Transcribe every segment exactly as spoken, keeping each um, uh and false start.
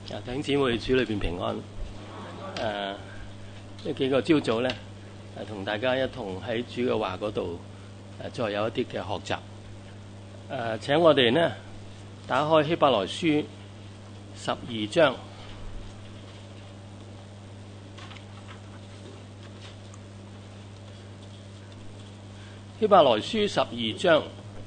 啊，弟兄姊妹，主裏邊平安。誒、啊，呢幾個朝早咧，誒同大家一同喺主嘅話嗰度誒，再有一啲嘅學習。誒、啊，請我哋呢打開希伯來書十二章。希伯來書十二章。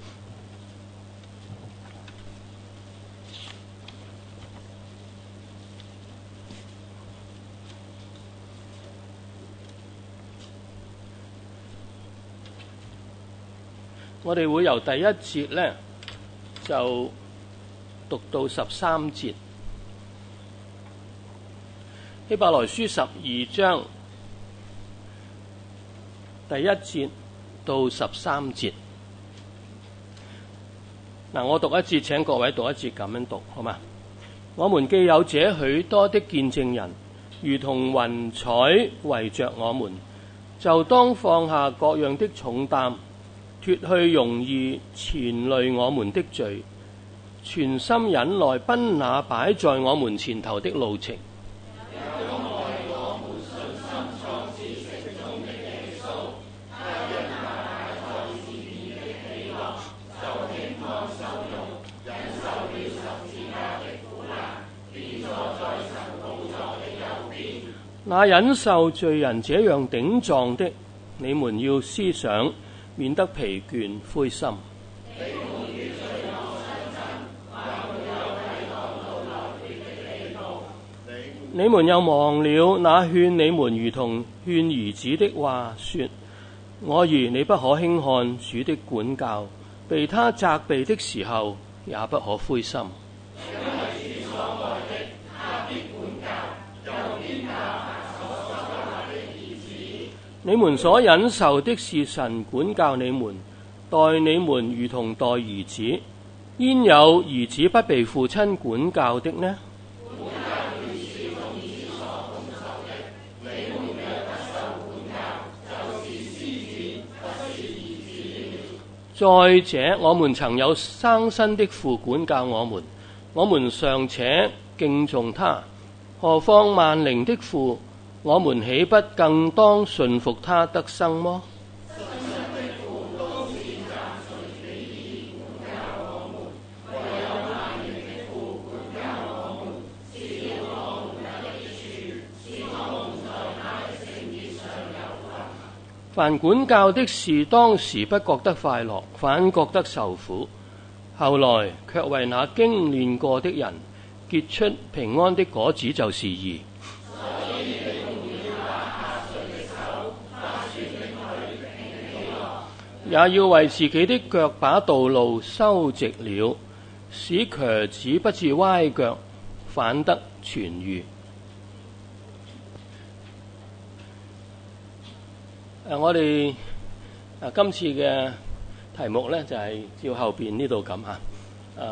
我哋會由第一節呢就讀到十三節。希伯來書十二章第一節到十三節。嗱，我讀一節，請各位讀一節，咁樣讀好嗎？我們既有這許多的見證人，如同雲彩圍着我們，就當放下各樣的重擔，脫去容易纏累我們的罪，全心忍耐奔那擺在我們前頭的路程。那忍受罪人這樣頂撞的，你們要思想，免得疲倦灰心。你們又忘了那勸你們如同勸兒子的話，說：我兒，你不可輕看主的管教，被他責備的時候，也不可灰心。你們所忍受的是神管教你們，待你們如同待兒子，焉有兒子不被父親管教的呢？再者，我們曾有生身的父管教我們，我們尚且敬重他，何況萬靈的父？我們豈不更當順服他得生麼？凡管教的事，當時不覺得快樂，反覺得受苦；後來卻為那經練過的人結出平安的果子，就是義。也要為自己的腳把道路修直了，使瘸子不致歪腳，反得痊癒。誒，我哋誒今次嘅題目呢，就係照後邊呢度咁嚇。誒，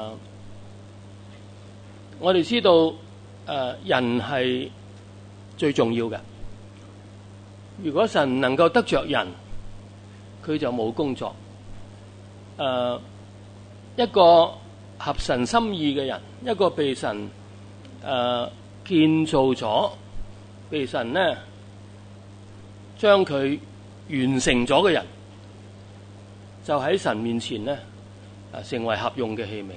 我哋知道誒人係最重要嘅。如果神能夠得着人，佢就冇工作。誒、呃，一個合神心意嘅人，一個被神誒、呃、建造咗，被神呢將佢完成咗嘅人，就喺神面前呢誒成為合用嘅器皿。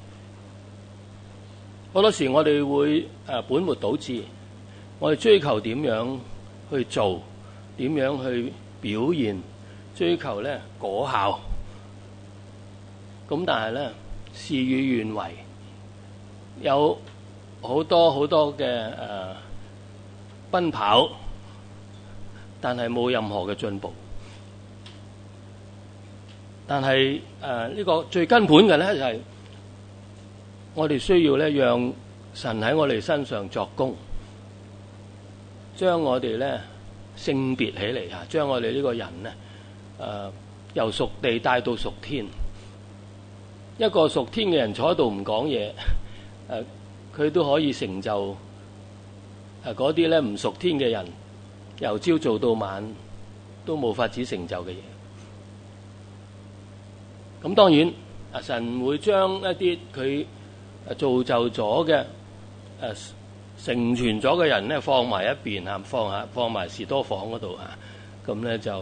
好多時我哋會誒本末倒置，我哋追求點樣去做，點樣去表現。追求咧果效，咁但係咧事與願違，有好多好多嘅誒、呃、奔跑，但係冇任何嘅進步。但係誒呢個最根本嘅咧就係、是、我哋需要咧讓神喺我哋身上作工，將我哋咧聖別起嚟嚇，將我哋呢個人咧。誒、呃，由屬地帶到屬天，一個屬天嘅人坐喺度唔講嘢，誒、呃，佢都可以成就誒嗰啲咧唔屬天嘅人，由朝做到晚都冇法子成就嘅嘢。咁當然，啊神會將一啲佢造就咗嘅誒成全咗嘅人咧放埋一邊啊，放下放埋士多房嗰度啊，咁咧就誒，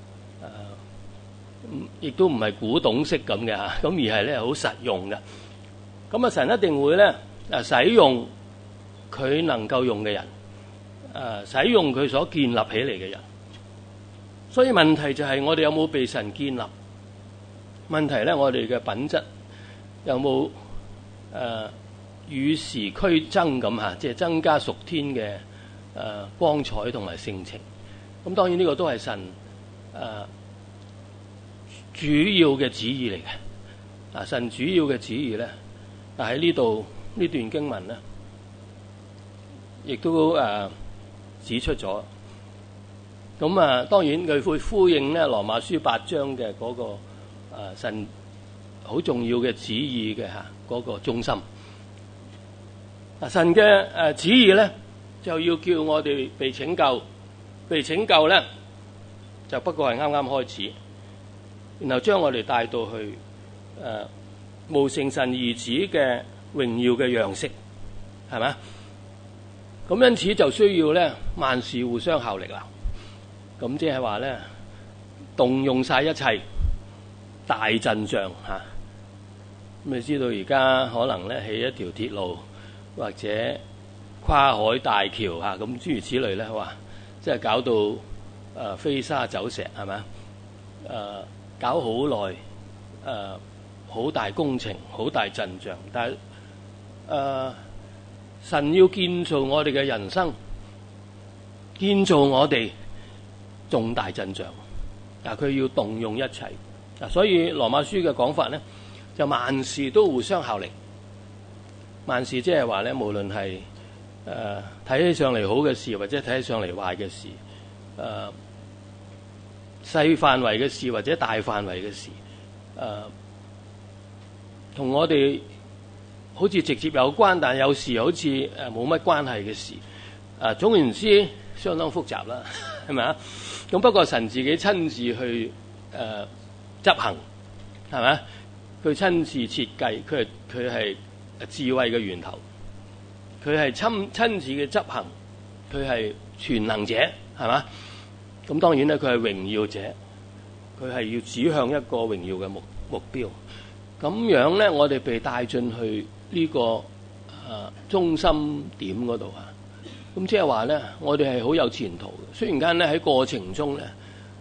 亦、呃、都唔係古董式咁嘅嚇，咁而係咧好實用嘅。咁啊，神一定會咧誒使用佢能夠用嘅人，誒、呃、使用佢所建立起嚟嘅人。所以問題就係我哋有冇被神建立？問題咧，我哋嘅品質有冇誒與時俱增咁嚇，即係增加屬天嘅誒、呃、光彩同埋性情。咁當然呢個都係神誒、呃、主要嘅旨意嚟嘅。啊，神主要嘅旨意咧，但喺呢度呢段經文咧，亦都誒、呃、指出咗。咁啊，當然佢會呼應咧羅馬書八章嘅嗰、那個、呃、神好重要嘅旨意嘅嚇嗰個中心。啊，神嘅誒、呃、旨意咧就要叫我哋被拯救，被拯救咧就不過係啱啱開始，然後將我哋帶到去誒、呃、無成神兒子嘅榮耀嘅樣式，係咪？咁因此就需要咧萬事互相效力啦。咁即係話咧，動用晒一切大陣仗嚇。咁你知道而家可能咧起一條鐵路或者跨海大橋嚇，咁諸如此類咧，哇！即係搞到誒、呃、飛沙走石係咪？誒、呃、搞好耐誒好大工程，好大陣仗，但係誒、呃、神要建造我哋嘅人生，建造我哋重大陣仗，嗱佢要動用一切，嗱所以羅馬書嘅講法咧，就萬事都互相效力。萬事即係話咧，無論係誒睇起上嚟好嘅事，或者睇起上嚟壞嘅事，誒、呃、細範圍嘅事或者大範圍嘅事，誒、呃、同我哋好似直接有關，但有時好似誒冇乜關係嘅事，誒、呃、總言之相當複雜啦，係咪啊？咁不過神自己親自去誒、呃、執行，係咪？佢親自設計，佢係佢係智慧嘅源頭，佢係親親自嘅執行，佢係全能者，係嘛？咁當然咧，佢係榮耀者，佢係要指向一個榮耀嘅目目標。咁樣咧，我哋被帶進去呢、這個誒、呃、中心點嗰度啊。咁即係話咧，我哋係好有前途嘅。雖然間咧喺過程中咧，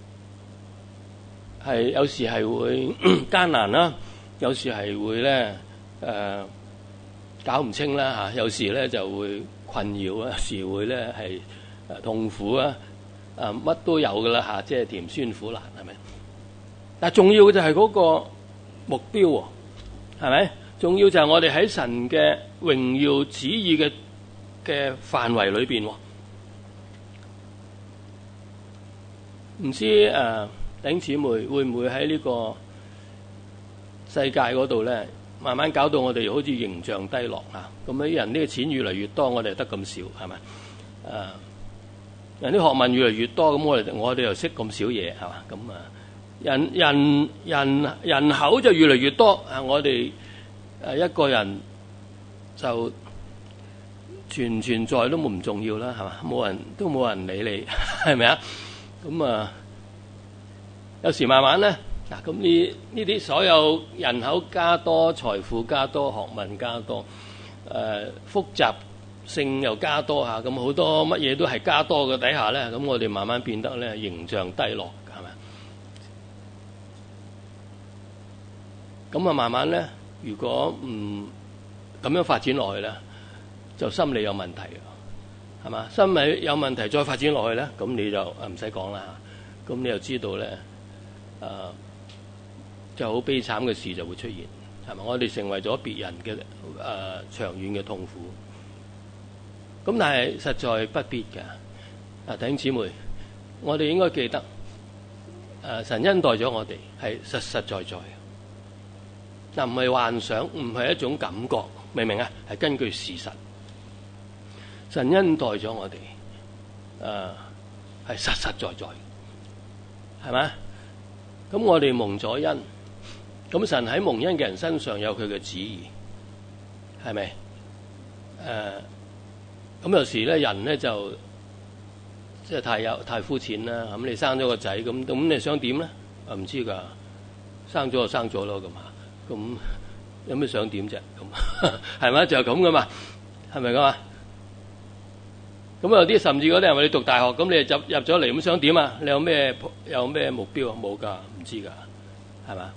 係有時係會艱難啦，有時係會咧誒、呃、搞唔清啦嚇，有時咧就會困擾啊，有時會咧係誒痛苦啊，啊乜都有噶啦嚇，即係甜酸苦辣係咪？但係重要嘅就係嗰個目標喎，係咪？重要就係我哋喺神嘅榮耀旨意嘅嘅範圍裏邊，唔知誒弟兄姊妹會唔會喺呢個世界嗰度咧，慢慢搞到我哋好似形象低落啊！咁啲人呢個錢越嚟越多，我哋得咁少，係咪？誒、呃，人啲學問越嚟越多，咁我哋我哋又識咁少嘢，係嘛？咁啊，人人人人口就越嚟越多啊！我哋誒一個人就存唔存在都冇唔重要啦，係嘛？冇人都冇人理你，係咪啊？咁啊，有時慢慢咧，嗱咁呢呢啲所有人口加多、財富加多、學問加多、誒、呃、複雜性又加多嚇，咁好多乜嘢都係加多嘅底下咧，咁我哋慢慢變得咧形象低落，係咪？咁啊，慢慢咧，如果唔咁樣發展落去咧，就心理有問題嘅，係嘛？心理有問題再發展落去咧，咁你就唔使講啦嚇，咁你就知道咧，誒、呃、就好悲慘嘅事就會出現，係嘛？我哋成為咗別人嘅誒、呃、長遠嘅痛苦，咁但係實在不必嘅。啊，弟兄姊妹，我哋應該記得，誒、呃、神恩待咗我哋係實實在在，嗱唔係幻想，唔係一種感覺，明唔明啊？係根據事實。神恩待咗我哋，誒、呃、係實實在在，係咪？咁我哋蒙咗恩，咁神喺蒙恩嘅人身上有佢嘅旨意，係咪？誒、呃、 咁有時咧人咧就即係太有太膚淺啦。咁你生咗個仔咁，咁你想點咧？啊唔知㗎，生咗就生咗咯咁嚇。咁有咩想點啫？咁係咪就係咁噶嘛？係咪噶嘛？咁有啲甚至嗰啲人話你讀大學，咁你入入咗嚟咁想點啊？你有咩有咩目標啊？冇㗎，唔知㗎，係嘛？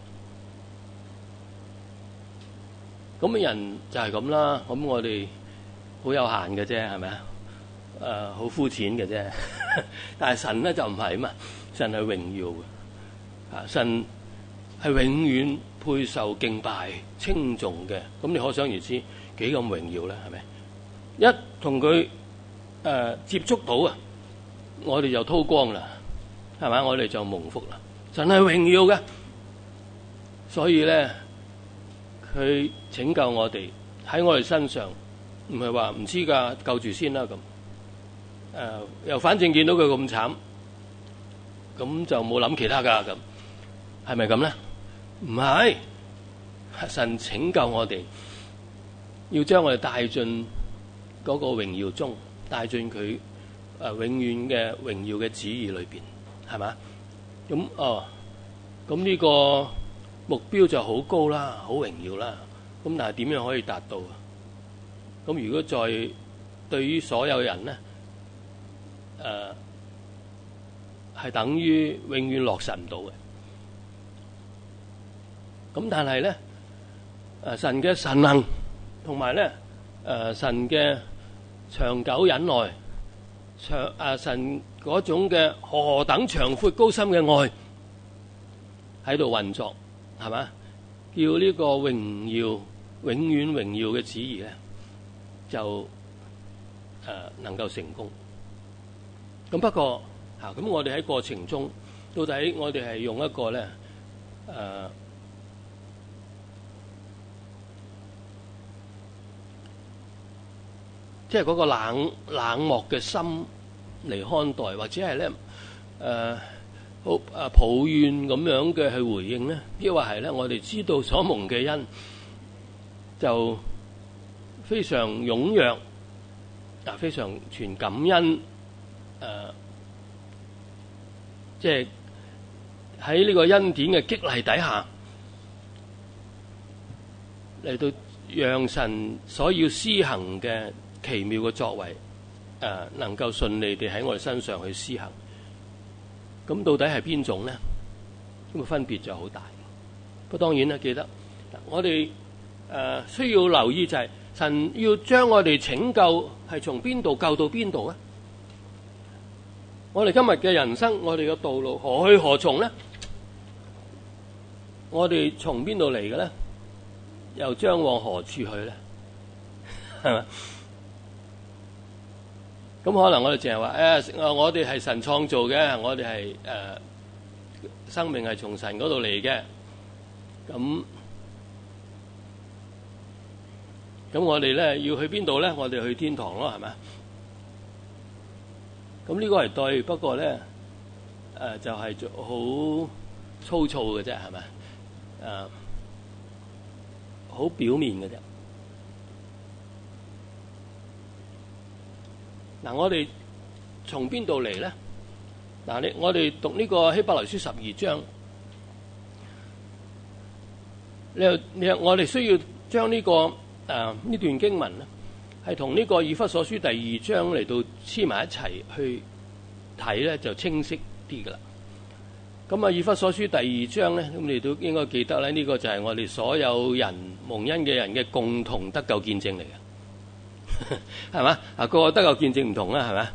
咁人就係咁啦。咁我哋好有限嘅啫，係咪啊？誒、呃，好膚淺嘅啫。但係神咧就唔係啊嘛，神係榮耀嘅，啊神係永遠配受敬拜稱頌嘅。咁你可想而知幾咁榮耀咧？係咪？一同佢誒接觸到啊，我哋就韜光啦，係咪？我哋就蒙福啦。神係榮耀嘅，所以咧佢拯救我哋喺我哋身上，唔係話唔知㗎，救住先啦咁。誒、呃、又反正見到佢咁慘，咁就冇諗其他㗎咁，係咪咁咧？唔係，神拯救我哋，要將我哋帶進嗰個榮耀中，帶進佢誒永遠嘅榮耀嘅旨意裏邊，係嘛？咁哦，咁呢個目標就好高啦，好榮耀啦。咁但係點樣可以達到啊？咁如果在對於所有人咧，誒、呃、係等於永遠落實唔到嘅。咁但係咧，誒神嘅神能同埋咧，誒神嘅長久忍耐，長誒神嗰種嘅何等長闊高深嘅愛喺度運作，係嘛？叫呢個榮耀永遠榮耀嘅旨意咧，就誒能夠成功。咁不過嚇，咁我哋喺過程中，到底我哋係用一個咧誒？即係嗰個冷冷漠嘅心嚟看待，或者係咧誒好誒抱怨咁樣嘅去回應咧，抑或係咧我哋知道所蒙嘅恩就非常踴躍啊，非常全感恩誒，即係喺呢個恩典嘅激勵底下嚟到讓神所要施行嘅奇妙嘅作為，誒、呃、能夠順利地喺我哋身上去施行，咁到底係邊種咧？咁啊分別就好大。不過當然啦，記得我哋誒、呃、需要留意就係、是、神要將我哋拯救係從邊度救到邊度咧？我哋今日嘅人生，我哋嘅道路何去何從咧？我哋從邊度嚟嘅咧？又將往何處去咧？係咪？咁可能我哋淨係話誒，我哋係神創造嘅，我哋係誒生命係從神嗰度嚟嘅。咁咁我哋咧要去邊度咧？我哋去天堂咯，係咪？咁呢個係對，不過咧誒、呃、就係、是、好粗糙嘅啫，係咪？誒、呃、好表面嘅啫。嗱，我哋從邊度嚟咧？嗱，你我哋讀呢個希伯來書十二章，你又你又我哋需要將呢、這個誒呢、呃、段經文咧，係同呢個以弗所書第二章嚟到黐埋一齊去睇咧，就清晰啲噶啦。咁啊，以弗所書第二章咧，咁你都應該記得咧，呢、這個就係我哋所有人蒙恩嘅人嘅共同得救見證嚟嘅。係嘛？啊，個個得救見證唔同啦，係咪？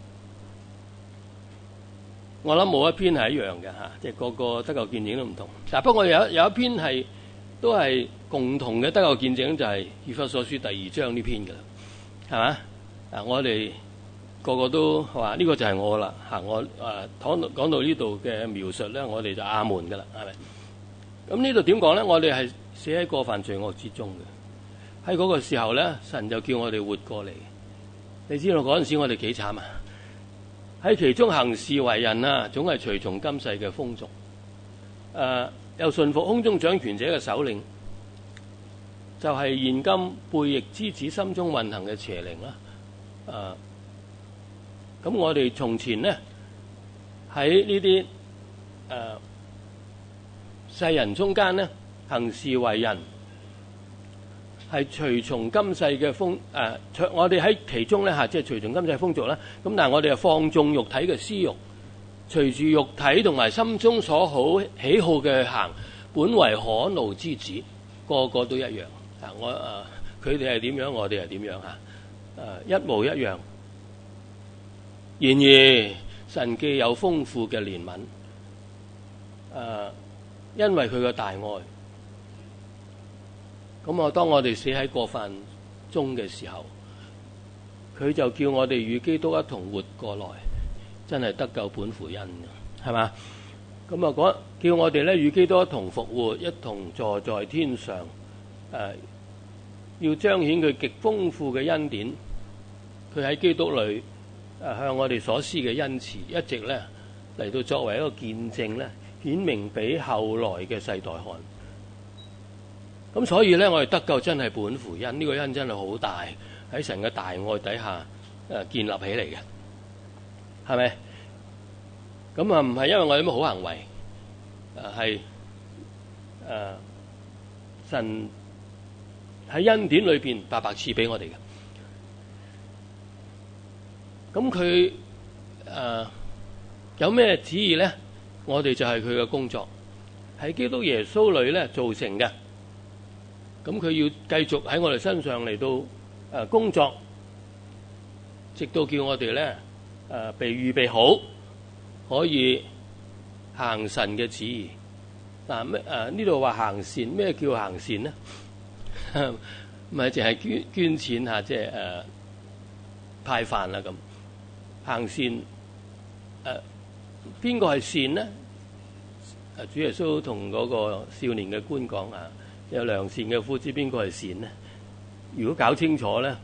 我諗冇一篇係一樣嘅吓，即係個個得救見證都唔同。但係不過有有一篇係都係共同嘅得救見證，就係以弗所書第二章呢篇噶啦，係嘛？啊，我哋個個都話呢個就係我啦吓，我誒講到講到呢度嘅描述咧，我哋就阿門噶啦，係咪？咁呢度點講咧？我哋係死喺過犯罪惡之中嘅。喺嗰個時候咧，神就叫我哋活過嚟。你知道嗰陣時我哋幾慘啊？喺其中行事為人啊，總係隨從今世嘅風俗，誒、呃、又順服空中掌權者嘅首領，就係、是、現今背逆之子心中運行嘅邪靈啦。 啊，咁我哋從前咧喺呢啲誒世人中間咧行事為人，係隨從今世嘅風誒、呃，我哋喺其中咧嚇，即係隨從今世風俗啦。咁但係我哋係放縱肉體嘅私欲，隨住肉體同埋心中所好喜好嘅行，本為可怒之子，個個都一樣。啊，我誒佢哋係點樣，我哋係點樣嚇？誒、啊、一模一樣。然而神既有豐富嘅憐憫，誒、啊，因為佢嘅大愛，咁我當我哋死喺過犯中嘅時候，佢就叫我哋與基督一同活過來，真係得救本乎恩嘅，係嘛？咁啊講叫我哋咧與基督一同復活，一同坐在天上，誒、啊，要彰顯佢極豐富嘅恩典，佢喺基督裏。誒向我哋所施嘅恩慈，一直咧嚟到作為一個見證咧，顯明俾後來嘅世代看。咁所以咧，我哋得救真係本乎恩，呢、這個恩真係好大，喺神嘅大愛底下誒建立起嚟嘅，係咪？咁啊，唔係因為我有乜好行為，誒係誒神喺恩典裏邊白白賜俾我哋嘅。咁佢誒有咩旨意咧？我哋就係佢嘅工作，喺基督耶穌裏咧造成嘅。咁佢要繼續喺我哋身上嚟到誒、呃、工作，直到叫我哋咧誒被預備好，可以行神嘅旨意。嗱咩誒呢度話行善，咩叫行善咧？唔係淨係捐捐錢嚇，即係誒派飯啦咁。行善，誒邊個係善呢？誒主耶穌同嗰個少年嘅官講啊，有良善嘅夫子，邊個係善呢？如果搞清楚咧，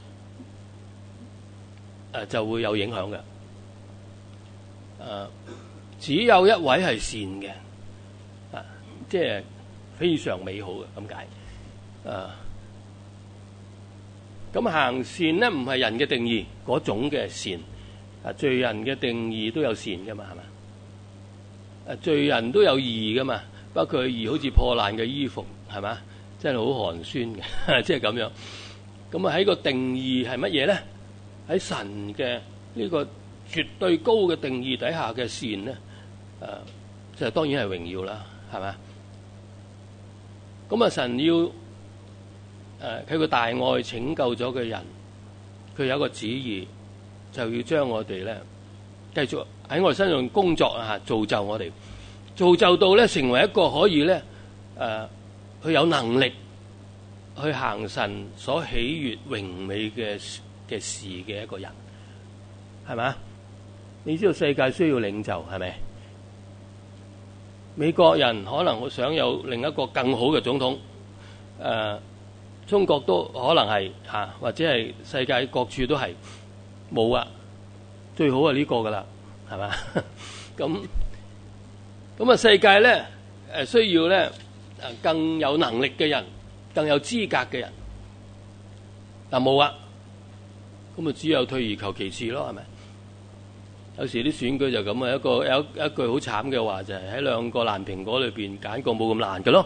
誒就會有影響嘅。誒只有一位係善嘅，啊，即係非常美好嘅咁解。誒咁行善咧，唔係人嘅定義嗰種嘅善。啊，罪人嘅定義都有善噶嘛，係嘛？啊，罪人都有義噶嘛，不過佢義好似破爛嘅衣服，係嘛？真係好寒酸嘅，即係咁樣。咁啊喺個定義係乜嘢咧？喺神嘅呢個絕對高嘅定義底下嘅善咧，誒、啊，就當然係榮耀啦，係嘛？咁啊，神要誒佢個大愛拯救咗嘅人，佢有一個旨意。就要將我哋咧繼續喺我哋身上工作啊，造就我哋，造就到咧成為一個可以咧誒，佢、呃、有能力去行神所喜悅榮美嘅嘅事嘅一個人，係咪？你知道世界需要領袖，係咪？美國人可能會想有另一個更好嘅總統，誒、呃，中國都可能係嚇、啊，或者係世界各處都係。冇啊，最好係呢個噶啦，係嘛？咁咁啊，世界咧誒需要咧誒更有能力嘅人，更有資格嘅人，但冇啊，咁啊只有退而求其次咯，係咪？有時啲選舉就咁啊，一個有一句好慘嘅話就係喺兩個爛蘋果裏邊揀個冇咁爛嘅咯，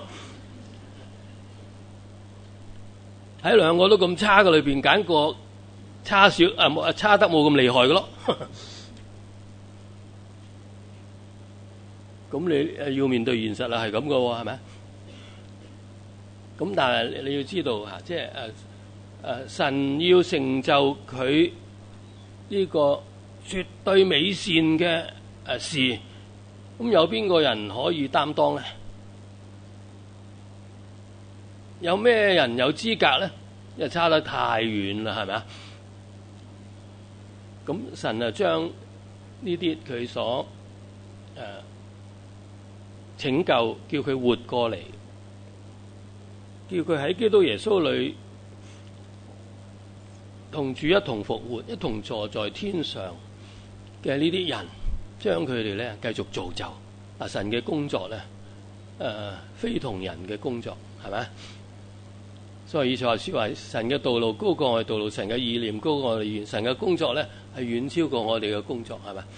喺兩個都咁差嘅裏邊揀個差少啊冇啊差得冇咁厲害嘅咯，咁你誒要面對現實啦，係咁嘅喎，係咪？咁但係你要知道嚇，即係誒誒神要成就佢呢個絕對美善嘅誒事，咁有邊個人可以擔當咧？有咩人有資格咧？因為差得太遠啦，係咪啊？咁神啊，將呢啲佢所誒、呃、拯救，叫佢活過嚟，叫佢喺基督耶穌裏同主一同復活，一同坐在天上嘅呢啲人，將佢哋咧繼續造就。啊，神嘅工作咧，誒、呃、非同人嘅工作，係咪？ 所以以賽亞書話神嘅道路高過我哋道路，神嘅意念高過我哋意念，神嘅工作咧係遠超過我哋嘅工作，係咪？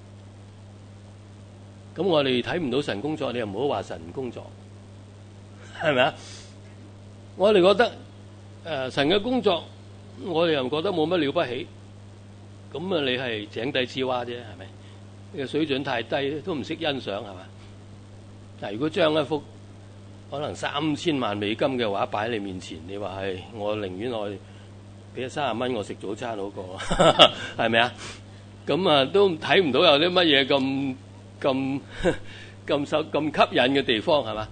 咁我哋睇唔到神工作，你又唔好話神唔工作，係咪啊？我哋覺得誒、呃、神嘅工作，我哋又覺得冇乜了不起，咁啊你係井底之蛙啫，係咪？你嘅水準太低，都唔識欣賞，係嘛？嗱，如果將一幅可能三千萬美金嘅畫擺喺你面前，你話係我寧願我俾三十蚊我食早餐好過，係咪啊？咁啊都睇唔到有啲乜嘢咁咁咁受咁吸引嘅地方，係嘛？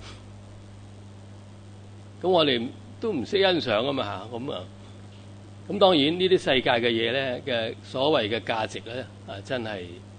咁我哋都唔識欣賞啊嘛嚇，咁啊咁當然呢啲世界嘅嘢咧嘅所謂嘅價值咧啊，真係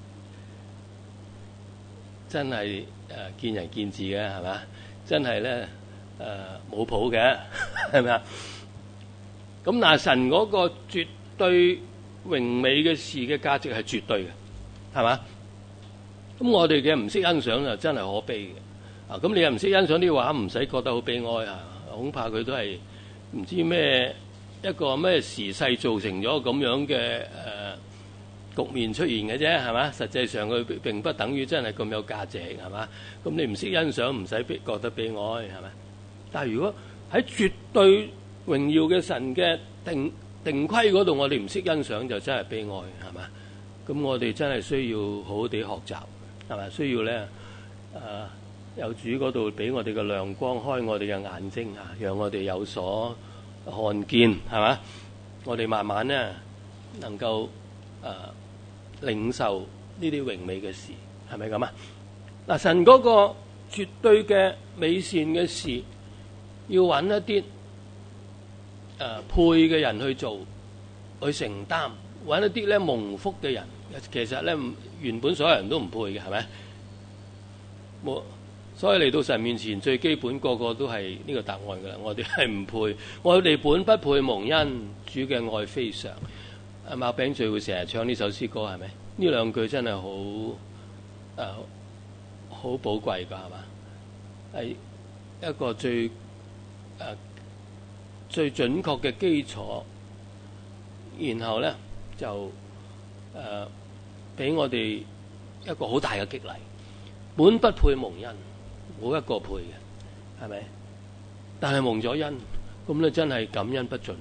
真係誒、呃、見仁見智嘅，係嘛？真係咧誒冇譜嘅，係咪啊？咁但係神嗰個絕對榮美嘅事嘅價值係絕對嘅，係嘛？咁我哋嘅唔識欣賞就真係可悲嘅。啊，咁你又唔識欣賞啲畫，唔使覺得好悲哀啊！恐怕佢都係唔知咩一個咩時勢造成咗咁樣嘅誒局面出現嘅啫，係嘛？實際上佢並不等於真係咁有價值，係嘛？咁你唔識欣賞，唔使覺得悲哀，係咪？但係如果喺絕對榮耀嘅神嘅定定規嗰度，我哋唔識欣賞，就真係悲哀，係嘛？咁我哋真係需要好好地學習，係咪？需要咧誒。呃有主嗰度俾我哋嘅亮光，開我哋嘅眼睛啊，讓我哋有所看見，係嘛？我哋慢慢咧能夠誒、呃、領受呢啲榮美嘅事，係咪咁啊？嗱，神嗰個絕對嘅美善嘅事，要揾一啲誒、呃、配嘅人去做，去承擔，揾一啲咧蒙福嘅人。其實咧原本所有人都唔配嘅，係咪？冇。所以嚟到神面前，最基本個個都係呢個答案㗎啦。我哋係唔配，我哋本不配蒙恩，主嘅愛非常。阿麥餅聚會成日唱呢首詩歌，係咪？呢兩句真係好誒好寶貴㗎，係嘛？係一個最誒、呃、最準確嘅基礎，然後咧就誒俾、呃、我哋一個好大嘅激勵。本不配蒙恩。冇一個配嘅，係咪？但係蒙咗恩，咁咧真係感恩不盡。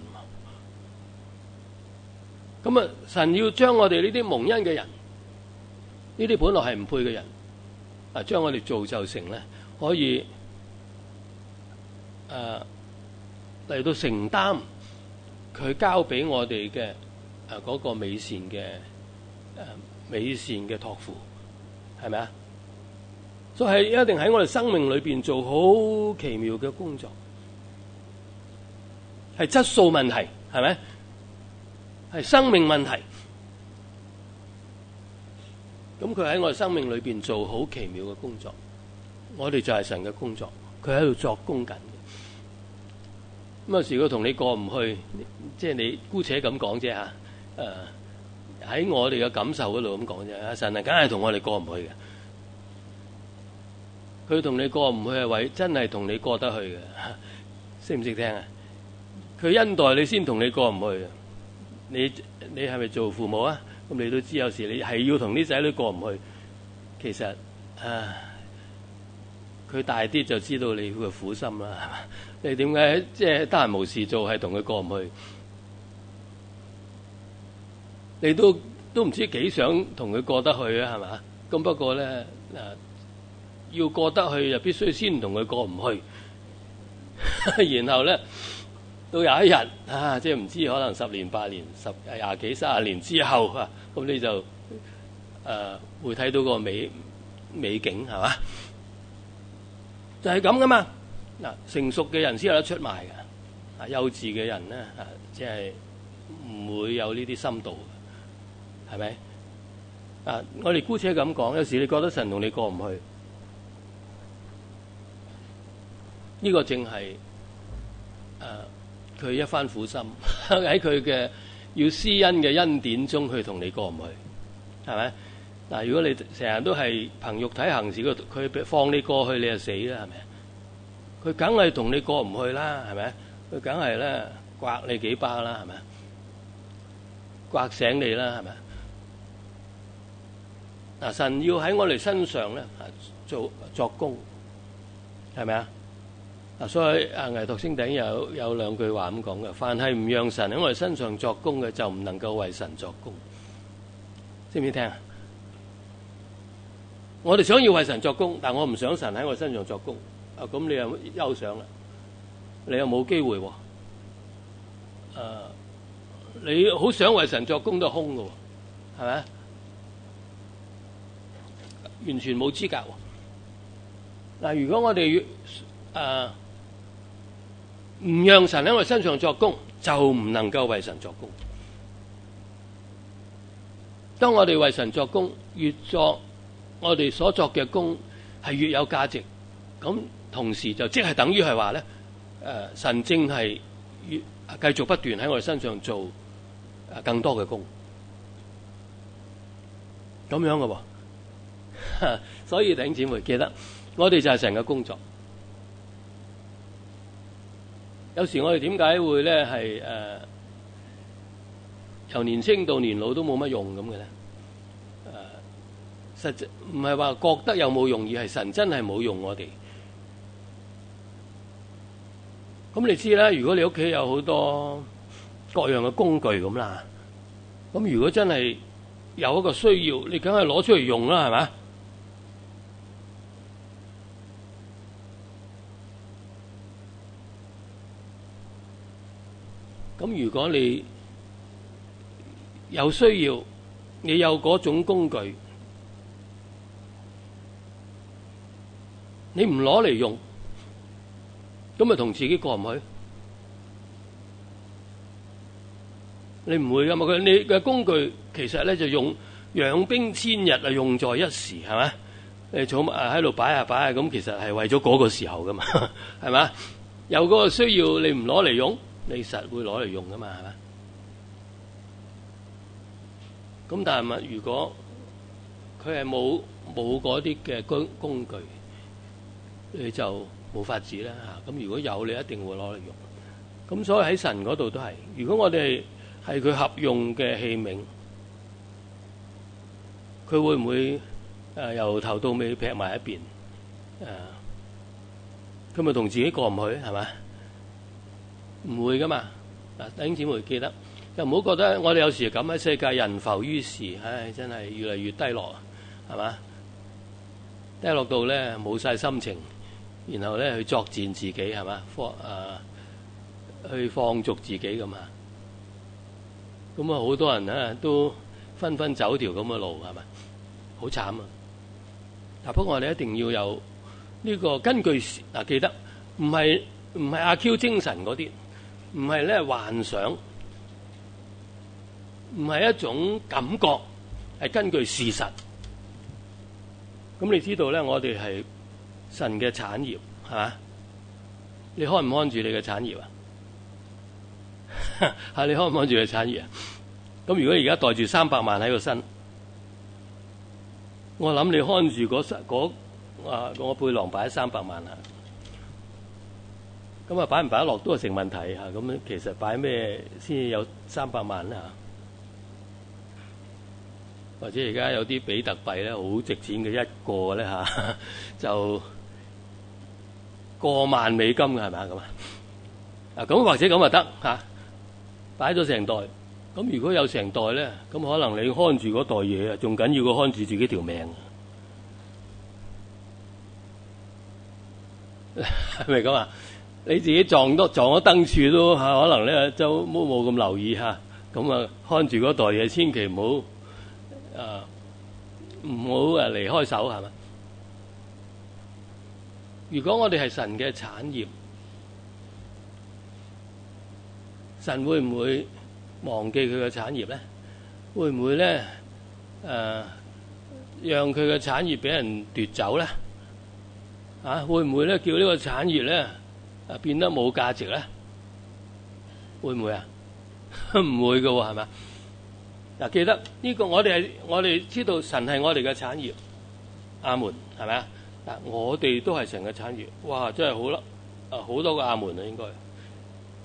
咁啊，神要將我哋呢啲蒙恩嘅人，呢啲本來係唔配嘅人，啊，將我哋造就成咧，可以誒嚟到承擔佢交俾我哋嘅誒嗰個美善嘅誒、啊、美善嘅託付，係咪啊？所以係一定喺我哋生命裏邊做好奇妙嘅工作，係質素問題，係咪？係生命問題。咁佢喺我哋生命裏邊做好奇妙嘅工作，我哋就係神嘅工作，佢喺度作工緊嘅。咁有時佢同你過唔去，即係你姑且咁講啫嚇。誒喺我哋嘅感受嗰度咁講啫。阿神啊，梗係同我哋過唔去嘅。佢同你過唔去係為真係同你過得去嘅，識唔識聽啊？佢恩待你先同你過唔去嘅。你你係咪做父母啊？咁你都知有時你係要同啲仔女過唔去。其實啊，佢大啲就知道你嘅苦心啦，係嘛？你點解即係得閒無事做係同佢過唔去？你都都唔知幾想同佢過得去啊？係嘛？咁不過咧啊。要過得去，就必須先同佢過唔去，然後咧到有一日啊，即係唔知可能十年、八年、十廿幾、三十年之後啊，咁你就誒、呃、會睇到個美美景，係嘛？就係咁噶嘛。嗱，成熟嘅人先有得出賣嘅，啊，幼稚嘅人咧啊，即係唔會有呢啲深度，係咪？啊，我哋姑且咁講，有時你覺得神同你過唔去。呢、這個正係誒佢一番苦心喺佢嘅要施恩嘅恩典中去同你過唔去，係咪？嗱，如果你成日都係憑肉體行事，佢佢放你過去，你就死啦，係咪？佢梗係同你過唔去啦，係咪？ 佢梗係咧刮你幾巴啦，係咪？刮醒你啦，係咪？嗱，神要喺我哋身上咧做作工，係咪啊？嗱，所以啊，倪柝聲頂有有兩句話咁講嘅：凡係唔讓神喺我哋身上作工嘅，就唔能夠為神作工。知唔知聽啊？我哋想要為神作工，但我唔想神喺我身上作工。啊，咁你又休想啦，你又冇機會喎。誒，你好想為神作工都係空嘅喎，係咪？完全冇資格喎。嗱，如果我哋誒唔讓神喺我身上作工，就唔能夠為神作工。當我哋為神作工，越作我哋所作嘅工係越有價值，咁同時就即係等於係話咧，誒神正係越繼續不斷喺我哋身上做誒更多嘅工，咁樣嘅喎。所以弟兄姊妹記得，我哋就係神嘅工作。有時我哋點解會咧係誒由年青到年老都冇乜用咁嘅咧？誒，實際唔係話覺得有冇用，而係神真係冇用我哋。咁你知啦，如果你屋企有好多各樣嘅工具咁啦，咁如果真係有一個需要，你梗係攞出嚟用啦，係咪？咁如果你有需要，你有嗰種工具，你唔攞嚟用，咁咪同自己過唔去？你唔會噶嘛？佢你嘅工具其實咧就用養兵千日啊，用在一時，係咪？你儲物喺度擺下擺下，咁其實係為咗嗰個時候噶嘛，係咪？有嗰個需要，你唔攞嚟用，你實會攞嚟用噶嘛，係咪？咁但係咪如果佢係冇冇嗰啲嘅工工具，你就冇法子啦嚇。咁如果有，你一定會攞嚟用。咁所以喺神嗰度都係，如果我哋係佢合用嘅器皿，佢會唔會誒由頭到尾劈埋一邊？誒，佢咪同自己過唔去係咪？唔會噶嘛。嗱，弟兄姊妹記得，又唔好覺得我哋有時咁喺世界人浮於事，唉，真係越嚟越低落，係嘛？低落到咧冇晒心情，然後咧去作踐自己，係嘛？放誒去放逐自己咁啊！咁啊，好多人咧都紛紛走條咁嘅路，係咪？好慘啊！嗱，不過我哋一定要有呢個根據嗱，記得唔係唔係阿 Q 精神嗰啲，唔係咧幻想，唔係一種感覺，係根據事實。咁你知道咧，我哋係神嘅產業，係嘛？你看唔看住你嘅產業啊？係你看唔看住你嘅產業啊？咁如果而家袋住三百萬喺個身，我諗你看住嗰嗰啊我背囊擺咗三百萬啊，咁啊擺唔擺得落都係成問題嚇。咁其實擺咩先有三百萬啊？或者而家有啲比特幣咧好值錢嘅，一個咧嚇就過萬美金嘅，係咪啊？咁啊啊咁或者咁啊得嚇，擺咗成袋。咁如果有成袋咧，咁可能你看住嗰袋嘢啊，仲緊要過看住自己條命，係咪咁啊？你自己撞多撞咗燈柱都嚇，可能咧就冇冇咁留意嚇。咁啊，看住嗰袋嘢，千祈唔好啊，唔好誒離開手，係咪？如果我哋係神嘅產業，神會唔會忘記佢嘅產業咧？會唔會咧？誒、呃，讓佢嘅產業俾人奪走咧？啊，會唔會咧叫呢個產業咧啊變得冇價值咧？會唔會啊？唔會㗎喎，係咪？嗱，記得呢個我哋係我哋知道神係我哋嘅產業，阿門，係咪啊？嗱，我哋都係神嘅產業，哇，真係好啦，啊好多個阿門啊，應該。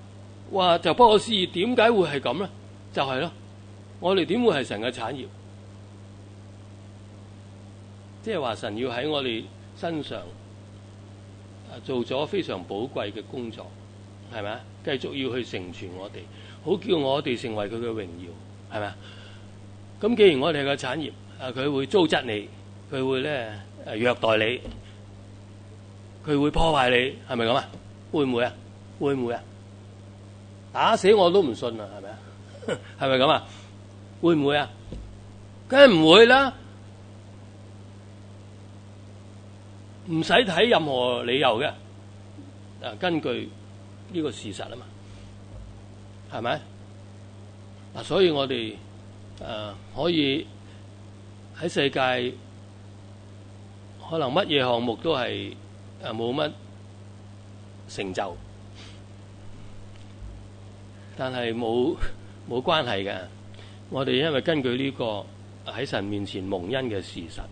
話就不可思議，點解會係咁咧？就係咯，我哋點會係神嘅產業？即係話神要喺我哋身上做咗非常寶貴嘅工作，係咪啊？繼續要去成全我哋，好叫我哋成為佢嘅榮耀，係咪啊？咁既然我哋係個產業，啊佢會糟質你，佢會咧誒虐待你，佢會破壞你，係咪咁啊？會唔會啊？會唔會啊？打死我都唔信啊，係咪啊？係咪咁啊？會唔會啊？梗係唔會啦，唔使睇任何理由嘅，啊根據呢個事實啊嘛，係咪？嗱，所以我哋誒、呃、可以喺世界可能乜嘢項目都係誒冇乜成就，但係冇冇關係嘅。我哋因為根據呢個喺神面前蒙恩嘅事實，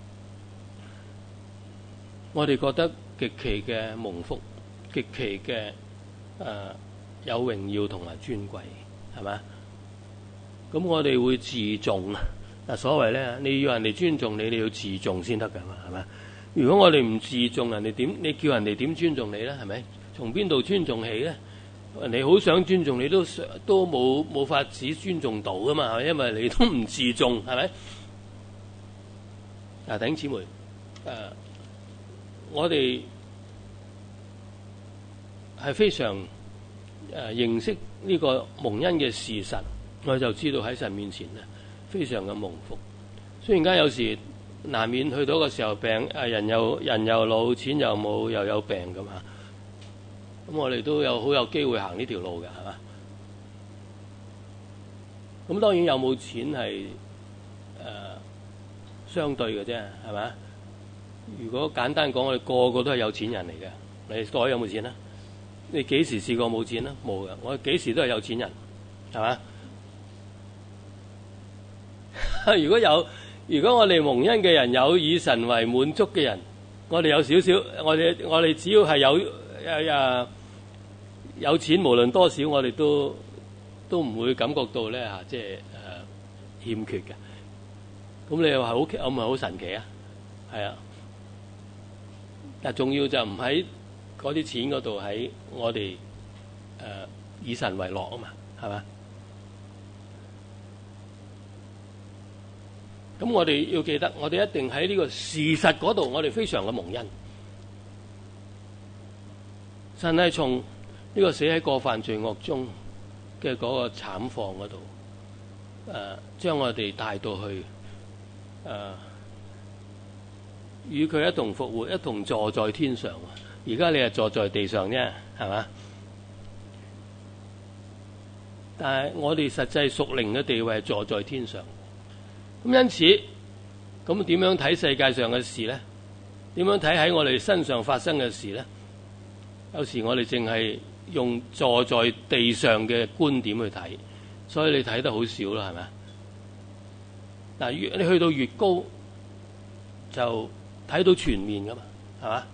我哋覺得極其嘅蒙福，極其嘅誒、呃、有榮耀同埋尊貴，係咪？咁我哋會自重啊！嗱，所謂咧，你要人哋尊重你，你要自重先得噶嘛，係咪？如果我哋唔自重，人哋點？你叫人哋點尊重你咧？係咪？從邊度尊重起咧？人哋好想尊重你，都都冇冇法子尊重到噶嘛？因為你都唔自重，係咪？嗱，弟兄姊妹，誒、呃，我哋係非常誒、呃、認識呢個蒙恩嘅事實，我就知道喺神面前咧，非常嘅蒙福。雖然間有時難免去到個時候病，誒人又人又老，錢又冇，又有病噶嘛。咁我哋都有好有機會行呢條路嘅，係嘛？咁當然有冇錢係誒、呃、相對嘅啫，係咪？如果簡單講，我哋個個都係有錢人嚟嘅。你袋有冇錢啊？你幾時試過冇錢啊？冇嘅，我幾時都係有錢人，係嘛？如果有，如果我哋蒙恩嘅人有以神為滿足嘅人，我哋有少少，我哋我哋只要係有誒誒有錢，無論多少，我哋都都唔會感覺到咧嚇，即係誒欠缺嘅。咁你又話好，咁咪好神奇啊？係啊，但係重要就唔喺嗰啲錢嗰度，喺我哋誒、呃、以神為樂啊嘛，係嘛？咁我哋要記得，我哋一定喺呢個事實嗰度，我哋非常嘅蒙恩。神係從呢個死喺過犯罪惡中嘅嗰個慘況嗰度，誒、呃，將我哋帶到去，誒、呃，與佢一同復活，一同坐在天上。而家你係坐在地上啫，係嘛？但係我哋實際屬靈嘅地位係坐在天上。咁因此，咁點樣睇世界上嘅事咧？點樣睇喺我哋身上發生嘅事咧？有時我哋淨係用坐在地上嘅觀點去睇，所以你睇得好少啦，係咪？嗱，越你去到越高，就睇到全面噶嘛，係嘛？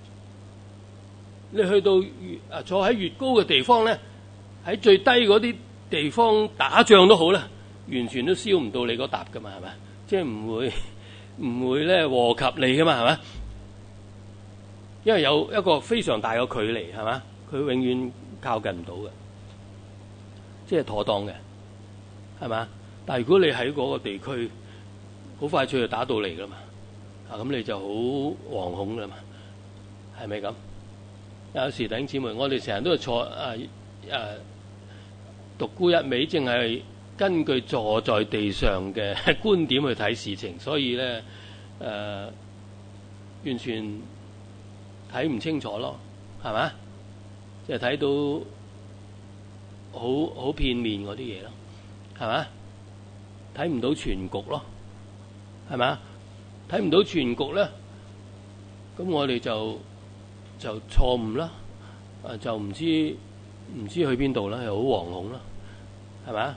你去到越啊坐喺越高嘅地方咧，喺最低嗰啲地方打仗都好啦。完全都燒唔到你嗰笪噶嘛，係咪？即係唔會唔會咧禍及你噶嘛，係咪？因為有一個非常大嘅距離，係嘛？佢永遠靠近唔到嘅，即係妥當嘅，係嘛？但係如果你喺嗰個地區，好快脆就打到嚟噶嘛，啊咁你就好惶恐噶嘛，係咪咁？有時弟兄姊妹，我哋成日都係坐啊啊獨孤一味，淨係根據坐在地上嘅觀點去睇事情，所以咧誒、呃、完全睇唔清楚咯，係嘛？即係睇到好好片面嗰啲嘢咯，係嘛？睇唔到全局咯，係嘛？睇唔到全局咧，咁我哋就就錯誤啦，啊就唔知唔知去邊度啦，又好惶恐啦，係嘛？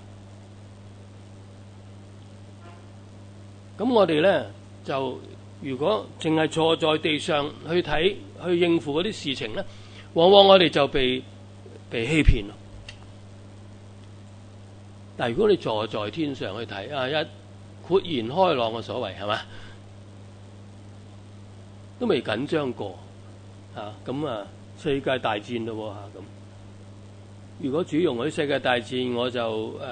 咁我哋咧就如果淨係坐在地上去睇去應付嗰啲事情咧，往往我哋就被被欺騙咯， 但係如果你坐在天上去睇啊，一豁然開朗嘅所謂係嘛，都未緊張過啊，咁啊世界大戰咯嚇咁。如果主容許世界大戰，我就誒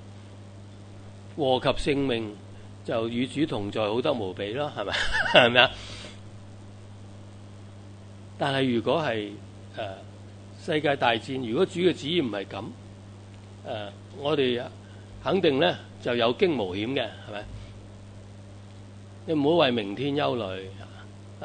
禍及性命，就與主同在，好得無比咯，係咪？係咪啊？但係如果係誒、呃、世界大戰，如果主嘅旨意唔係咁，誒、呃、我哋肯定咧就有驚無險嘅，係咪？你唔好為明天憂慮啊！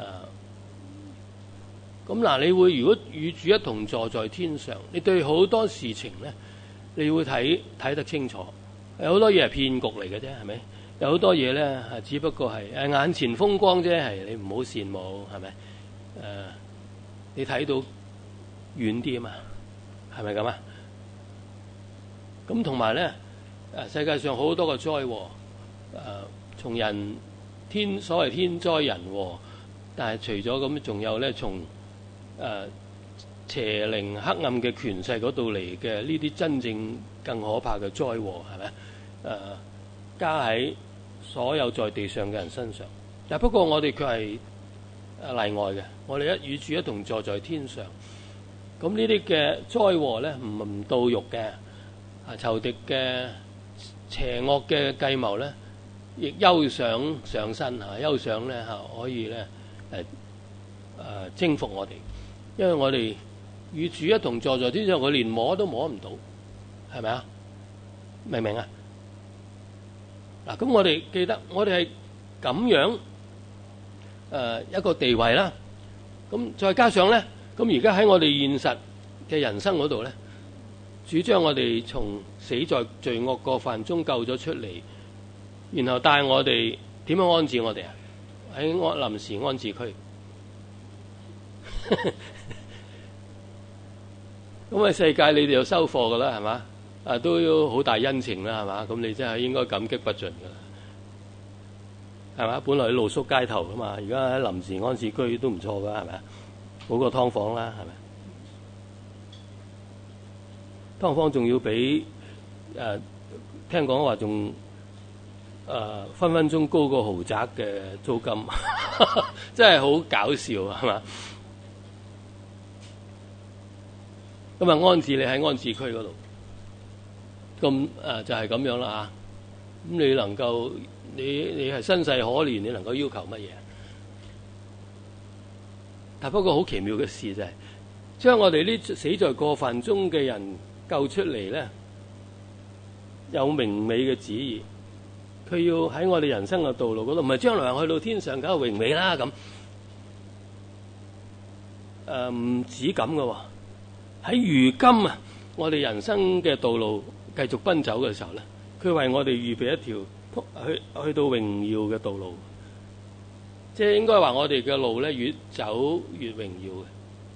咁嗱，你會如果與主一同坐在天上，你對好多事情咧，你會睇睇得清楚。有好多嘢係騙局嚟嘅啫，係咪？有好多嘢咧，只不過係誒眼前風光啫，係你唔好羨慕，係咪？誒、呃，你睇到遠啲啊嘛，係咪咁啊？咁同埋咧，誒世界上好多個災禍，誒、呃、從人天所謂天災人禍，但係除咗咁，仲有咧從誒、呃、邪靈黑暗嘅權勢嗰度嚟嘅呢啲真正更可怕嘅災禍，係咪？誒、呃、加喺所有在地上嘅人身上，但不過我哋卻係例外嘅。我哋一與主一同坐在天上，咁呢啲嘅災禍咧唔唔到肉嘅，啊仇敵嘅邪惡嘅計謀咧，亦休想上身嚇，休想咧嚇可以咧誒誒征服我哋。因為我哋與主一同坐在天上，佢連摸都摸唔到，係咪啊？明唔明啊？嗱，咁我哋記得，我哋係咁樣誒、呃、一個地位啦。咁再加上咧，咁而家喺我哋現實嘅人生嗰度咧，主將我哋從死在罪惡過犯中救咗出嚟，然後帶我哋點樣安置我哋啊？喺安臨時安置區。咁啊，世界你哋有收貨噶啦，係嘛？啊，都要好大恩情啦，係嘛？咁你真係應該感激不盡噶啦，係嘛？本來喺露宿街頭噶嘛，而家喺臨時安置區都唔錯噶，係咪啊？好過劏房啦，係咪？劏房仲要俾誒，聽講話仲誒分分鐘高過豪宅嘅租金，真係好搞笑，係嘛？咁啊，安置你喺安置區嗰度，咁誒就係咁樣啦嚇。咁你能夠，你你係身世可憐，你能夠要求乜嘢？但不過好奇妙嘅事就係，將我哋呢死在過犯中嘅人救出嚟咧，有明美嘅旨意。佢要喺我哋人生嘅道路嗰度，唔係將來去到天上梗係榮美啦咁。誒唔止咁嘅喎。喺如今啊，我哋人生嘅道路繼續奔走嘅時候咧，佢為我哋預備一條去去到榮耀嘅道路，即係應該話我哋嘅路咧越走越榮耀嘅。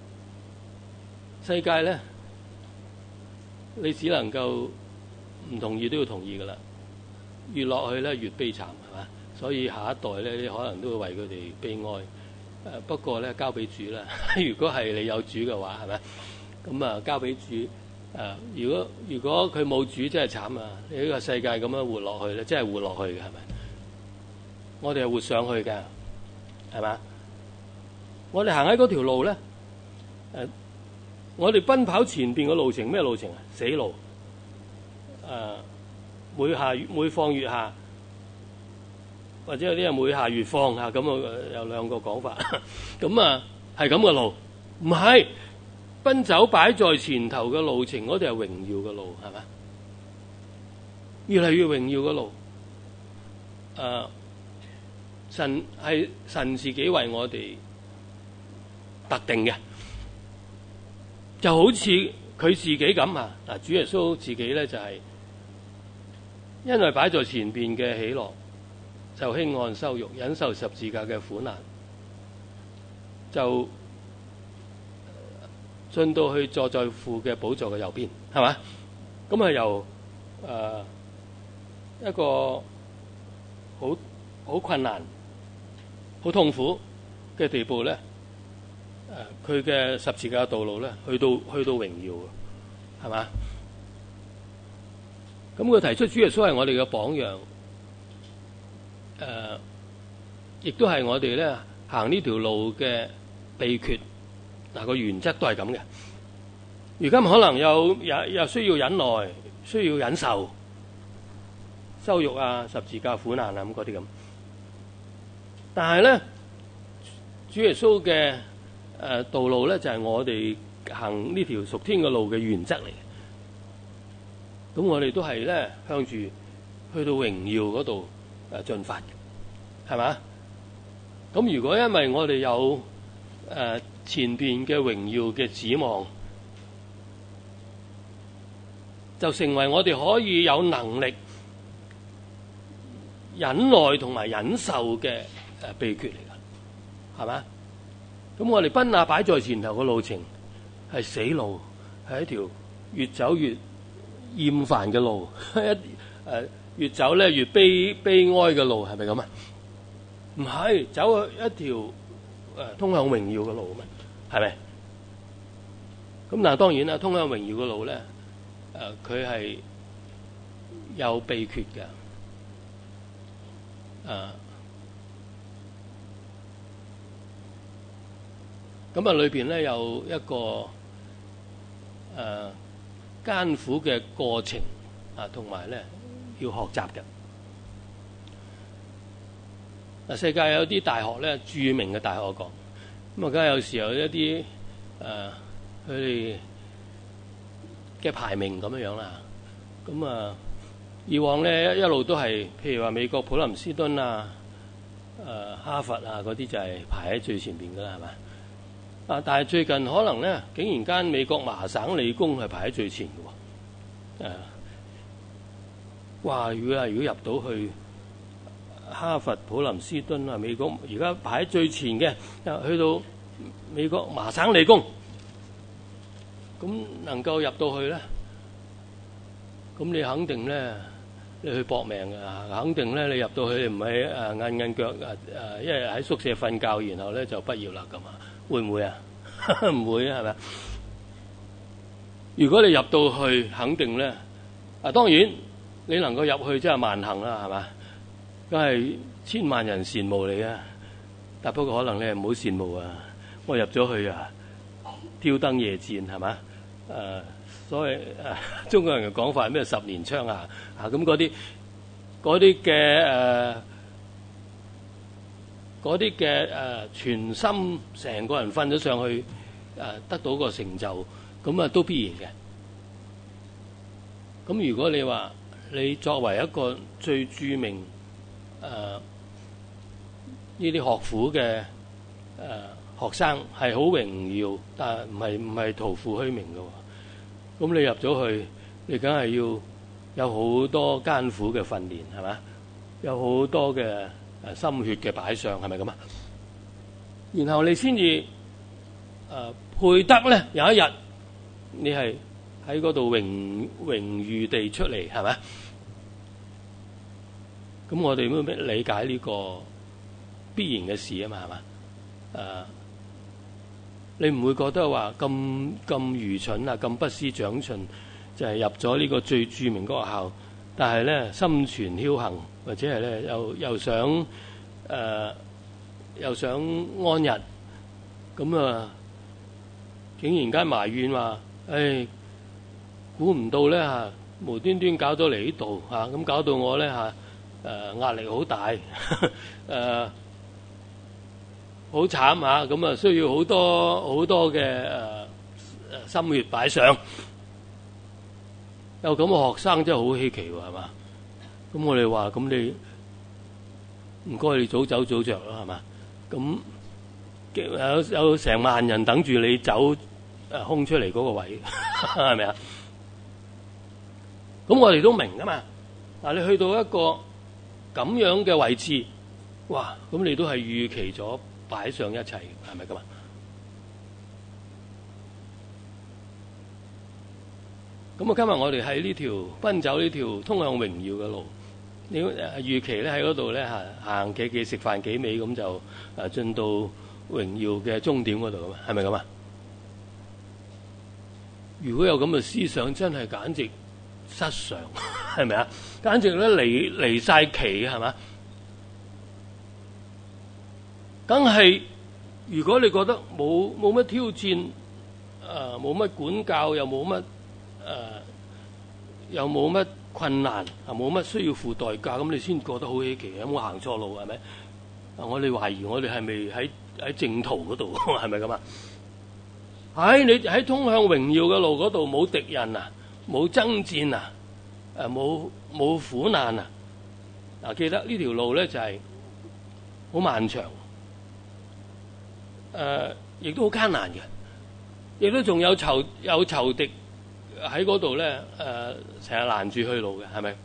世界咧，你只能夠唔同意都要同意噶啦，越落去咧越悲慘，係嘛？所以下一代咧，你可能都會為佢哋悲哀。誒不過咧，交俾主啦。如果係你有主嘅話，係咪？咁啊，交俾主。誒、呃，如果如果佢冇主，真係慘啊！你呢個世界咁樣活落去咧，真係活落去嘅，係咪？我哋係活上去嘅，係嘛？我哋行喺嗰條路咧，誒、呃，我哋奔跑前邊嘅路程咩路程啊？死路。誒、呃，每下每況愈下，或者有啲人每下愈放啊，咁啊有兩個講法。咁啊，係咁嘅路，唔係。奔走擺在前頭嘅路程，嗰條係榮耀嘅路，係咪？越嚟越榮耀嘅路。誒、呃，神係神自己為我哋特定嘅，就好似佢自己咁啊！嗱，主耶穌自己咧就係、是、因為擺在前邊嘅喜樂，就輕看羞辱，忍受十字架嘅苦難，就進到去坐在父嘅寶座嘅右邊，係嘛？咁啊由誒、呃、一個好好困難、好痛苦嘅地步咧，誒佢嘅十字架道路咧，去到去到榮耀，係嘛？ 咁佢提出主耶穌係我哋嘅榜樣，誒、呃，亦都係我哋咧行呢條路嘅秘訣。嗱，個原則都係咁嘅。如今可能有有有需要忍耐，需要忍受羞辱啊、十字架苦難啊咁嗰啲咁。但係咧，主耶穌嘅誒道路咧就係我哋行呢條屬天嘅路嘅原則嚟嘅。咁我哋都係咧向住去到榮耀嗰度誒進發嘅，係嘛？咁如果因為我哋有誒、呃、前邊嘅榮耀嘅指望，就成為我哋可以有能力忍耐同埋忍受嘅誒秘訣嚟㗎，係嘛？咁我哋奔那擺在前頭嘅路程係死路，係一條越走越厭煩嘅路，一誒越走咧越悲悲哀嘅路，係咪咁啊？唔係，走一條誒通向榮耀嘅路咩？係咪？咁但係當然啦，通向榮耀嘅路咧，誒佢係有秘訣嘅，誒咁啊裏邊咧有一個誒。呃艱苦嘅過程啊，同埋咧要學習嘅。嗱，世界有啲大學咧，著名嘅大學講，咁啊，梗係有時候一啲誒佢哋嘅排名咁樣樣啦。咁啊，以往咧一路都係，譬如話美國普林斯頓啊、誒、呃、哈佛啊嗰啲就係排喺最前邊噶啦，係嘛？啊！但係最近可能咧，竟然間美國麻省理工係排喺最前嘅喎。誒、啊，哇！如果啊，如果入到去哈佛、普林斯頓啊，美國而家排喺最前嘅，去到美國麻省理工，咁能夠入到去咧，咁你肯定咧，你去搏命嘅，肯定咧，你入到去唔係誒韌韌腳誒誒，一日喺宿舍瞓覺，然後咧就畢業啦咁啊！會唔會啊？唔會啊，係咪？如果你入到去，肯定咧啊！當然你能夠入去真係萬幸啦，係嘛？梗係千萬人羨慕你啊！但不過可能你係唔好羨慕啊！我入咗去啊，挑燈夜戰係嘛？誒、啊，所謂誒、啊、中國人嘅講法係咩？十年槍啊！啊咁嗰啲嗰啲嘅誒。嗰啲嘅誒全心成個人瞓咗上去誒、呃，得到個成就，咁啊都必然嘅。咁如果你話你作為一個最著名誒呢啲學府嘅誒、呃、學生，係好榮耀，但係唔係唔係徒負虛名嘅喎。咁你入咗去，你梗係要有好多艱苦嘅訓練，係嘛？有好多嘅。誒心血嘅擺上係咪咁啊？然後你先至誒配得咧，有一日你係喺嗰度榮榮譽地出嚟，係咪？咁我哋點理解呢個必然嘅事啊嘛？係嘛？誒、呃，你唔會覺得話咁咁愚蠢啊，咁不思長進，就係、是、入咗呢個最著名嗰個學校，但係咧心存僥倖。或者係咧，又又想誒、呃，又想安逸，咁啊，竟然間埋怨話，誒，估唔到咧嚇，無端端搞到嚟呢度嚇，咁搞到我咧嚇，誒壓力好大，誒好慘嚇，咁啊需要好多好多嘅誒心血擺上，有咁嘅學生真係好稀奇喎，係嘛？咁我哋話，咁你唔該你早走早着咯，係嘛？咁有有成萬人等住你走，誒空出嚟嗰個位，係咪啊？咁我哋都明噶嘛。嗱，你去到一個咁樣嘅位置，哇！咁你都係預期咗擺上一切，係咪咁啊？咁啊，今日我哋喺呢條奔走呢條通向榮耀嘅路。你預期咧喺嗰度咧行行幾幾食飯幾味咁就誒進到榮耀嘅終點嗰度啊？係咪咁啊？如果有咁嘅思想，真係簡直失常，係咪啊？簡直咧離離曬奇係嘛？梗係如果你覺得冇冇乜挑戰，誒冇乜管教，又冇乜誒，又冇乜困難，啊冇乜需要付代價，咁你先覺得好稀奇，有冇行錯路係咪？啊，我哋懷疑我哋係咪喺喺正途嗰度，係咪咁啊？喺你喺通向榮耀嘅路嗰度冇敵人啊，冇爭戰啊，誒冇冇苦難啊！嗱，記得呢條路咧就係好漫長，誒亦都好艱難嘅，亦都仲有仇有仇敵喺嗰度咧，誒成日攔住去路嘅，係咪？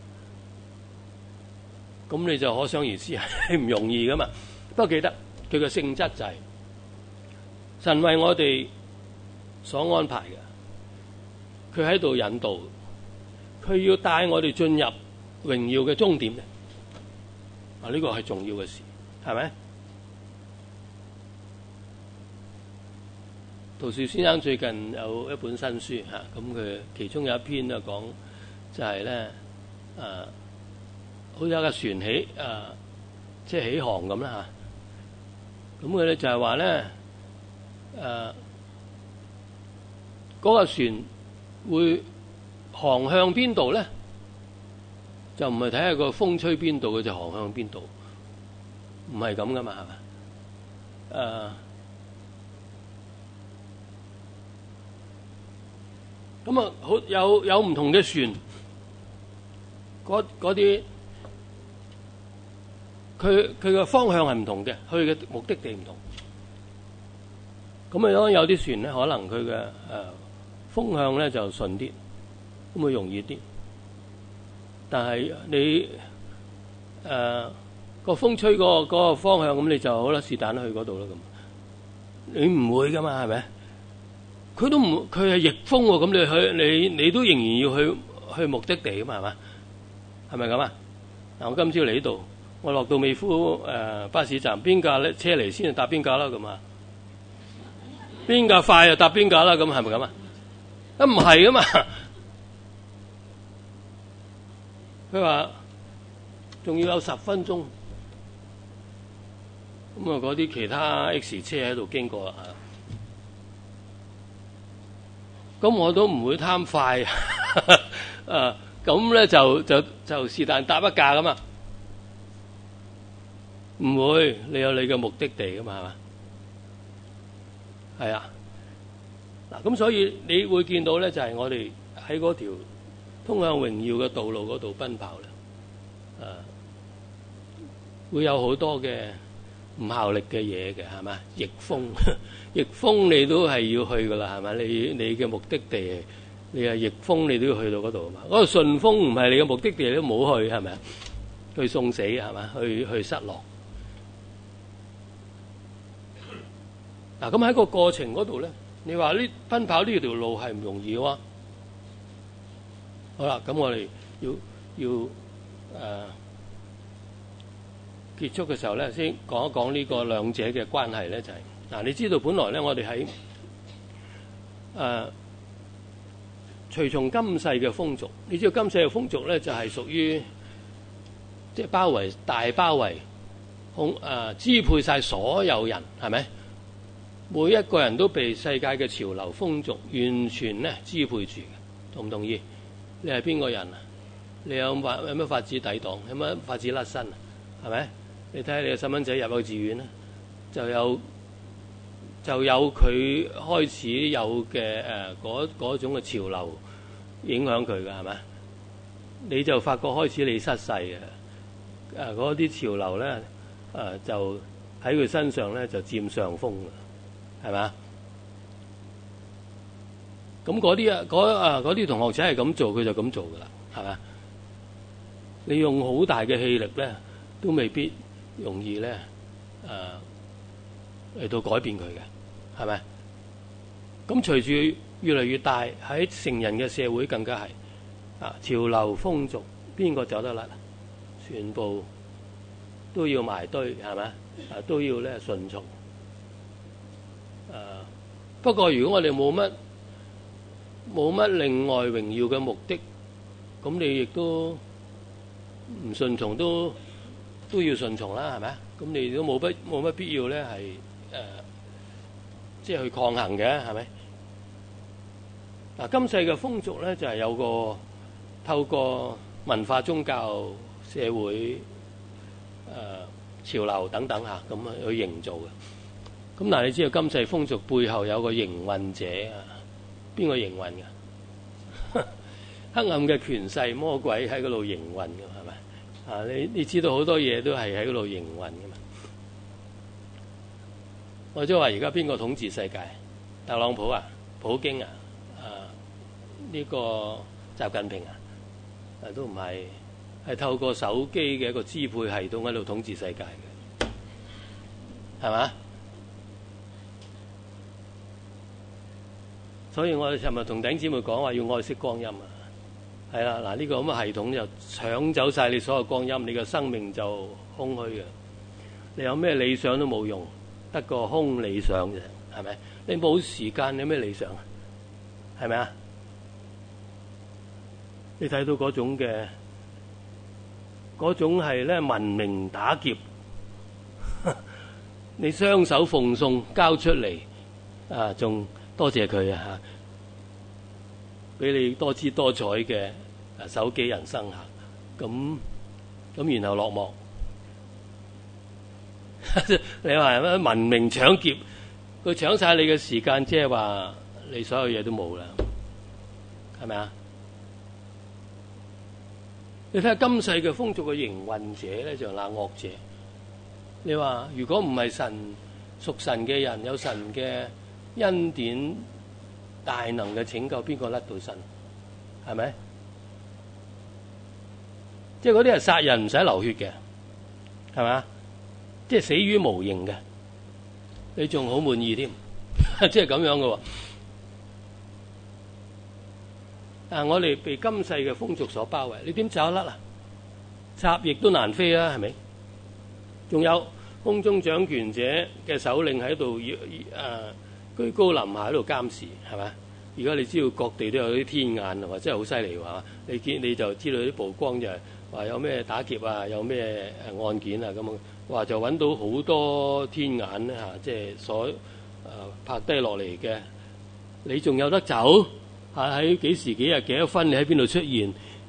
咁你就可想而知係唔容易噶嘛。不過記得佢嘅性質就係神為我哋所安排嘅，佢喺度引導，佢要帶我哋進入榮耀嘅終點嘅。啊，呢個係重要嘅事，係咪？陶樹先生最近有一本新書嚇，咁佢其中有一篇就講就係咧，誒，好似有架船起誒，即係起航咁啦嚇。咁佢咧就係話咧，誒，嗰架船會航向邊度咧？就唔係睇下個風吹邊度，佢就航向邊度，唔係咁噶嘛，係咪？誒。咁啊，好有有唔同嘅船，嗰嗰啲佢佢嘅方向係唔同嘅，去嘅目的地唔同。咁啊，當有啲船咧，可能佢嘅誒風向咧就順啲，咁會容易啲。但係你誒個、呃、風吹個嗰個方向，咁你就好啦，是但去嗰度啦咁。你唔會噶嘛，係咪？佢都唔，佢係逆風喎，咁你去你你都仍然要去去目的地噶嘛，係嘛？係咪咁啊？嗱，我今朝嚟呢度，我落到美孚誒巴士站，邊架咧車嚟先搭邊架啦，咁啊？邊架快就搭邊架啦，咁係咪咁啊？啊唔係噶嘛？佢話仲要有十分鐘，咁啊嗰啲其他 X 車喺度經過啊。咁我都唔會貪快，啊咁咧就就就是但搭一架噶嘛，唔會，你有你嘅目的地噶嘛，係嘛？係啊，嗱咁所以你會見到咧，就係我哋喺嗰條通向榮耀嘅道路嗰度奔跑咧，啊會有好多嘅唔效力嘅嘢嘅，係嘛？逆風，逆風你都係要去噶啦，係咪？你你嘅目的地，你係逆風，你都要去到嗰度啊嘛。嗰個順風唔係你嘅目的地，你都冇去，係咪啊？去送死係嘛？去去失落。嗱，咁喺個過程嗰度咧，你話呢奔跑呢條路係唔容易嘅喎。好啦，咁我哋要要誒。呃結束嘅時候咧，先講一講呢個兩者嘅關係咧，就係、是、嗱，你知道本來咧，我哋喺誒隨從今世嘅風俗，你知道今世嘅風俗咧，就係、是、屬於即係包圍大包圍控誒支配晒所有人，係咪？每一個人都被世界嘅潮流風俗完全咧支配住嘅，同唔同意？你係邊個人啊？你有法有咩法子抵擋？有乜法子甩身啊？係咪？你睇下你嘅細蚊仔入幼稚園咧，就有就有佢開始有嘅誒嗰嗰種嘅潮流影響佢嘅，係咪？你就發覺開始你失勢嘅誒嗰啲潮流咧誒、呃、就喺佢身上咧就佔上風嘅，係咪？咁嗰啲啊嗰啊嗰啲同學仔係咁做，佢就咁做噶啦，係咪？你用好大嘅氣力咧，都未必容易咧，誒、呃、嚟到改變佢嘅，係咪？咁隨住越嚟越大，喺成人嘅社會更加係啊，潮流風俗邊個走得甩？全部都要埋堆，係咪？啊，都要咧順從。誒、呃，不過如果我哋冇乜冇乜另外榮耀嘅目的， 咁你亦都唔順從都都要順從啦，係咪啊？咁你都冇乜冇乜必要咧，係誒即係去抗衡嘅，係咪？嗱，今世嘅風俗咧就係有個透過文化、宗教、社會、誒潮流等等嚇咁去營造嘅。咁但係你知道今世風俗背後有個營運者啊？邊個營運嘅？黑暗嘅權勢魔鬼喺嗰度營運嘅，係咪？啊，你你知道好多嘢都係喺嗰度營運嘅嘛？我即係話而家邊個統治世界？特朗普啊？普京啊？啊呢個習近平啊？啊都唔係，係透過手機嘅一個支配系統喺度統治世界嘅，係嘛？所以我哋尋日同弟兄姊妹講話要愛惜光陰啊！係啦，嗱呢個咁嘅系統就搶走晒你所有光陰，你嘅生命就空虛嘅。你有咩理想都冇用，得個空理想啫，係咪？你冇時間，你有咩理想啊？係咪啊？你睇到嗰種嘅嗰種係咧文明打劫，你雙手奉送交出嚟啊，仲多謝佢啊嚇，俾你多姿多彩嘅手機人生嚇，咁咁然後落幕。你話係咩文明搶劫？佢搶晒你嘅時間，即係話你所有嘢都冇啦，係咪啊？你睇下今世嘅風俗嘅營運者咧，就係那惡者。你話如果唔係神屬神嘅人，有神嘅恩典大能嘅拯救，邊個甩到身？係咪？即係嗰啲係殺人唔使流血嘅，係咪啊？即係死於無形嘅，你仲好滿意添？即係咁樣嘅喎。但係我哋被今世嘅風俗所包圍，你點走得甩啊？插翼都難飛啦，係咪？仲有空中掌權者嘅首領喺度，誒、呃、居高臨下喺度監視，係咪？而家你知道各地都有啲天眼，或者係好犀利喎。你見你就知道啲曝光就係話有咩打劫啊，有咩誒案件啊咁啊，話就揾到好多天眼咧嚇，即係所誒、呃、拍低落嚟嘅。你仲有得走？係喺幾時幾日幾多分？你喺邊度出現？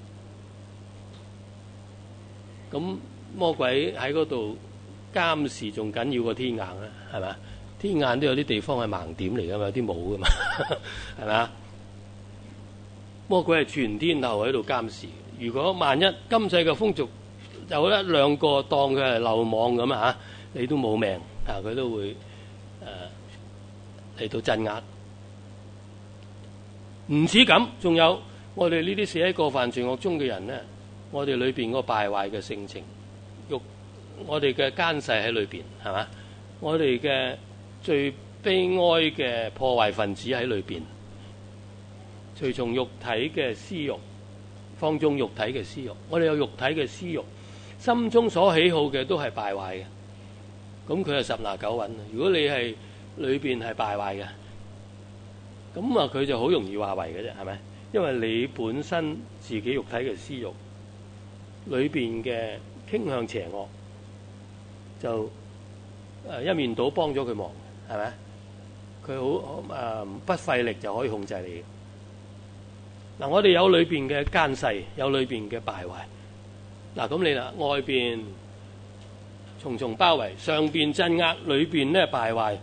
咁魔鬼喺嗰度監視仲緊要過天眼啊？係咪？天眼都有啲地方係盲點嚟噶嘛，有啲冇噶嘛，係咪啊？魔鬼係全天候喺度監視。如果萬一今世嘅風俗有一兩個當佢係漏網咁啊，你都冇命啊！佢都會誒嚟、呃、到鎮壓。唔止咁，仲有我哋呢啲死喺過犯罪惡中嘅人咧，我哋裏邊個敗壞嘅性情，欲我哋嘅奸細喺裏邊，係嘛？我哋嘅最悲哀嘅破壞分子喺裏邊，隨從肉體嘅私欲，放縱肉體嘅私欲。我哋有肉體嘅私欲，心中所喜好嘅都係敗壞嘅。咁佢係十拿九穩。如果你係裏邊係敗壞嘅，咁啊，佢就好容易話為嘅啫，係咪？因為你本身自己肉體嘅私欲裏邊嘅傾向邪惡，就誒一面倒幫咗佢忙，係咪？佢好誒不費力就可以控制你。嗱，我哋有裏邊嘅奸細，有裏邊嘅敗壞。嗱，咁你啦，外邊重重包圍，上邊鎮壓，裏邊咧敗壞。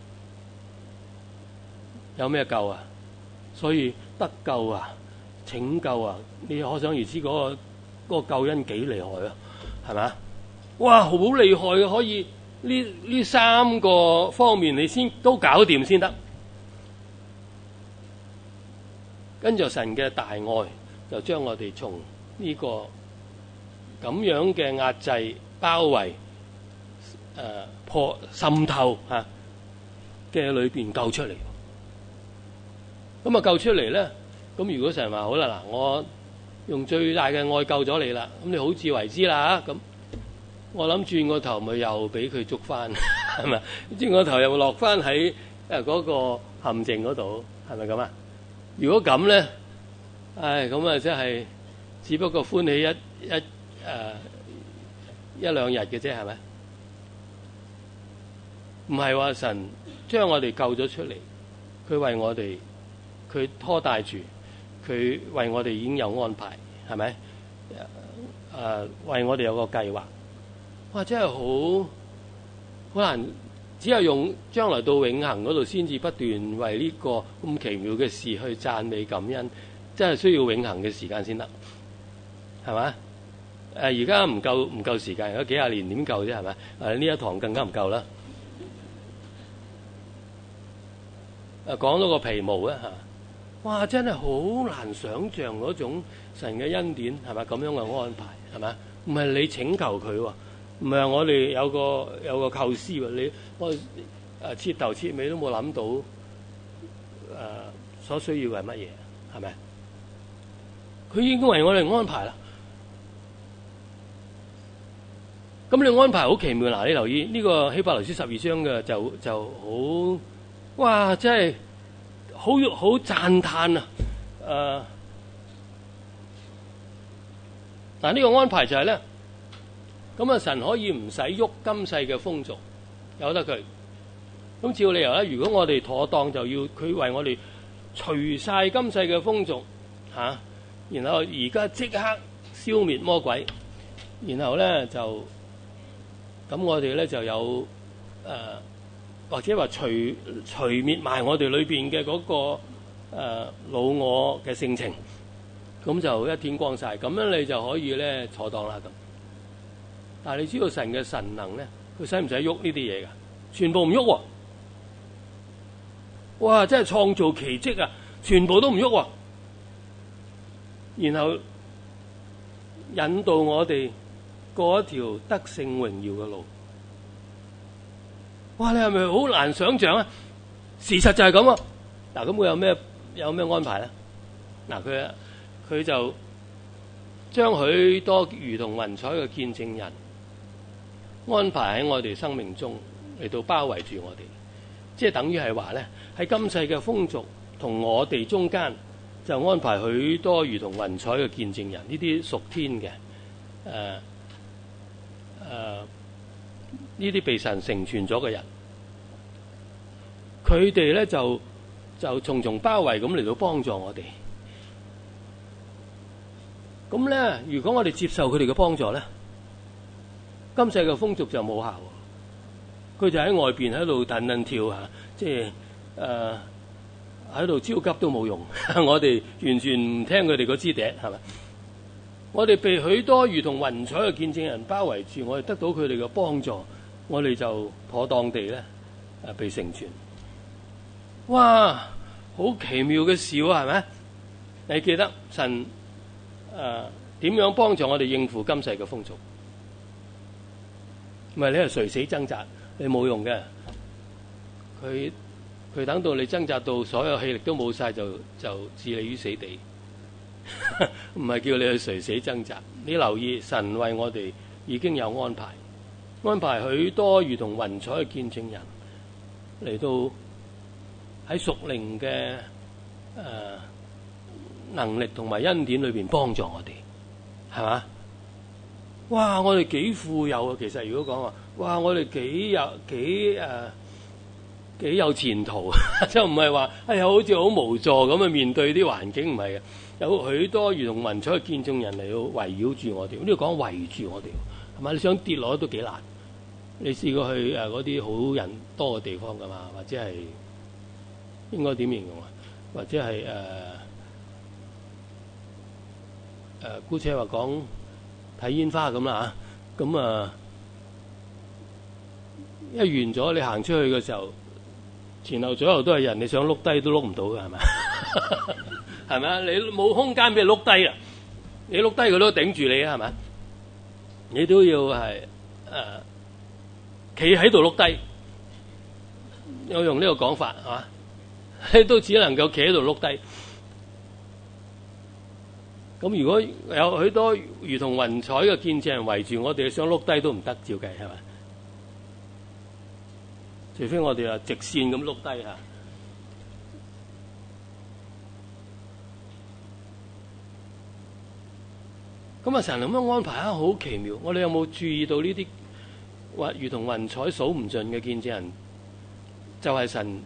有咩救啊？所以得救啊，拯救啊，你可想而知嗰個嗰個救恩幾厲害啊？係咪啊？哇，好厲害嘅，可以呢呢三個方面你先都搞掂先得。跟住神嘅大愛就將我哋從呢個咁樣嘅壓制、包圍、誒、呃、破滲透嚇嘅裏邊救出嚟。咁啊救出嚟咧，咁如果神話好啦，嗱，我用最大嘅愛救咗你啦，咁你好自為之啦嚇，咁我諗轉個頭咪又俾佢捉翻，係咪？轉個頭又落翻喺誒嗰個陷阱嗰度，係咪咁啊？如果咁咧，唉，咁啊真係只不過歡喜一一誒、呃、一兩日嘅啫，係咪？唔係話神將我哋救咗出嚟，佢為我哋，佢拖帶住，佢為我哋已經有安排，係咪？誒、呃，為我哋有個計劃。哇！真係好好難，只有用將來到永恆嗰度先至不斷為呢個咁奇妙嘅事去讚美感恩，真係需要永恆嘅時間先得，係咪？誒，而家唔夠唔夠時間，而家幾廿年點夠啫？係咪？誒，呢一堂更加唔夠啦。誒，講到個皮毛啊嚇，哇！真係好難想像嗰種神嘅恩典係咪咁樣嘅安排係咪？唔係你請求佢喎。唔係我哋有個有個構思喎，你我誒徹頭徹尾都冇諗到誒、呃、所需要嘅係乜嘢，係咪？佢已經為我哋安排啦。咁你安排好奇妙嗱，你留意呢、呢個希伯來書十二章嘅就就好，哇！真係好好讚歎啊！誒、呃，嗱呢個安排就係咧。咁啊！神可以唔使喐今世嘅風俗，由得佢。咁照理由咧，如果我哋妥當，就要佢為我哋除晒今世嘅風俗嚇、啊，然後而家即刻消滅魔鬼，然後咧就咁我哋咧就有誒、呃，或者話除除滅埋我哋裏邊嘅嗰個誒、呃、老我嘅性情，咁就一天光晒。咁樣你就可以咧妥當啦咁。但係你知道神嘅神能咧，佢使唔使喐呢啲嘢噶？全部唔喐喎！哇！真係創造奇蹟啊！全部都唔喐喎，然後引導我哋過一條得勝榮耀嘅路。哇！你係咪好難想像啊？事實就係咁啊！嗱，咁佢有咩有咩安排咧？嗱，佢佢就將許多如同雲彩嘅見證人安排喺我哋生命中嚟到包圍住我哋，即係等於係話咧，喺今世嘅風俗同我哋中間就安排許多如同雲彩嘅見證人，呢啲屬天嘅誒誒呢啲被神成全咗嘅人，佢哋咧就就重重包圍咁嚟到幫助我哋。咁咧，如果我哋接受佢哋嘅幫助咧，今世嘅風俗就冇效，佢就喺外邊喺度騰騰跳嚇，即係誒喺度焦急都冇用。我哋完全唔聽佢哋嗰支笛，係咪？我哋被許多如同雲彩嘅見證人包圍住，我哋得到佢哋嘅幫助，我哋就妥當地咧誒被成全。哇！好奇妙嘅事喎，係咪？你記得神誒點樣幫助我哋應付今世嘅風俗？唔係你係垂死掙扎，你冇用嘅。佢佢等到你掙扎到所有氣力都冇晒，就就置你於死地。唔係叫你去垂死掙扎。你留意，神為我哋已經有安排，安排許多如同雲彩嘅見證人嚟到喺屬靈嘅誒能力同埋恩典裏邊幫助我哋，係嘛？哇！我哋幾富有啊！其實如果講話，哇！我哋幾有幾誒、呃、幾有前途，就唔係話哎呀好似好無助咁去面對啲環境，唔係嘅。有許多如同雲彩嘅見證人嚟到圍繞住我哋。呢度講圍住我哋，係嘛？你想跌落都幾難。你試過去誒嗰啲好人多嘅地方㗎嘛？或者係應該點形容啊？或者係誒誒姑且話講睇煙花咁啦嚇，咁啊一完咗你行出去嘅時候，前後左右都係人，你想碌低都碌唔到嘅，係咪？係咪啊？你冇空間俾你碌低啊！你碌低佢都頂住你啊，係咪？你都要係誒企喺度碌低，我用呢個講法係嘛？你都只能夠企喺度碌低。咁如果有許多如同雲彩嘅見證人圍住我哋，想碌低都唔得，照計係咪？除非我哋啊直線咁碌低嚇。 咁啊，神咁樣安排啊，好奇妙。我哋有冇注意到呢啲或如同雲彩數唔盡嘅見證人，就係神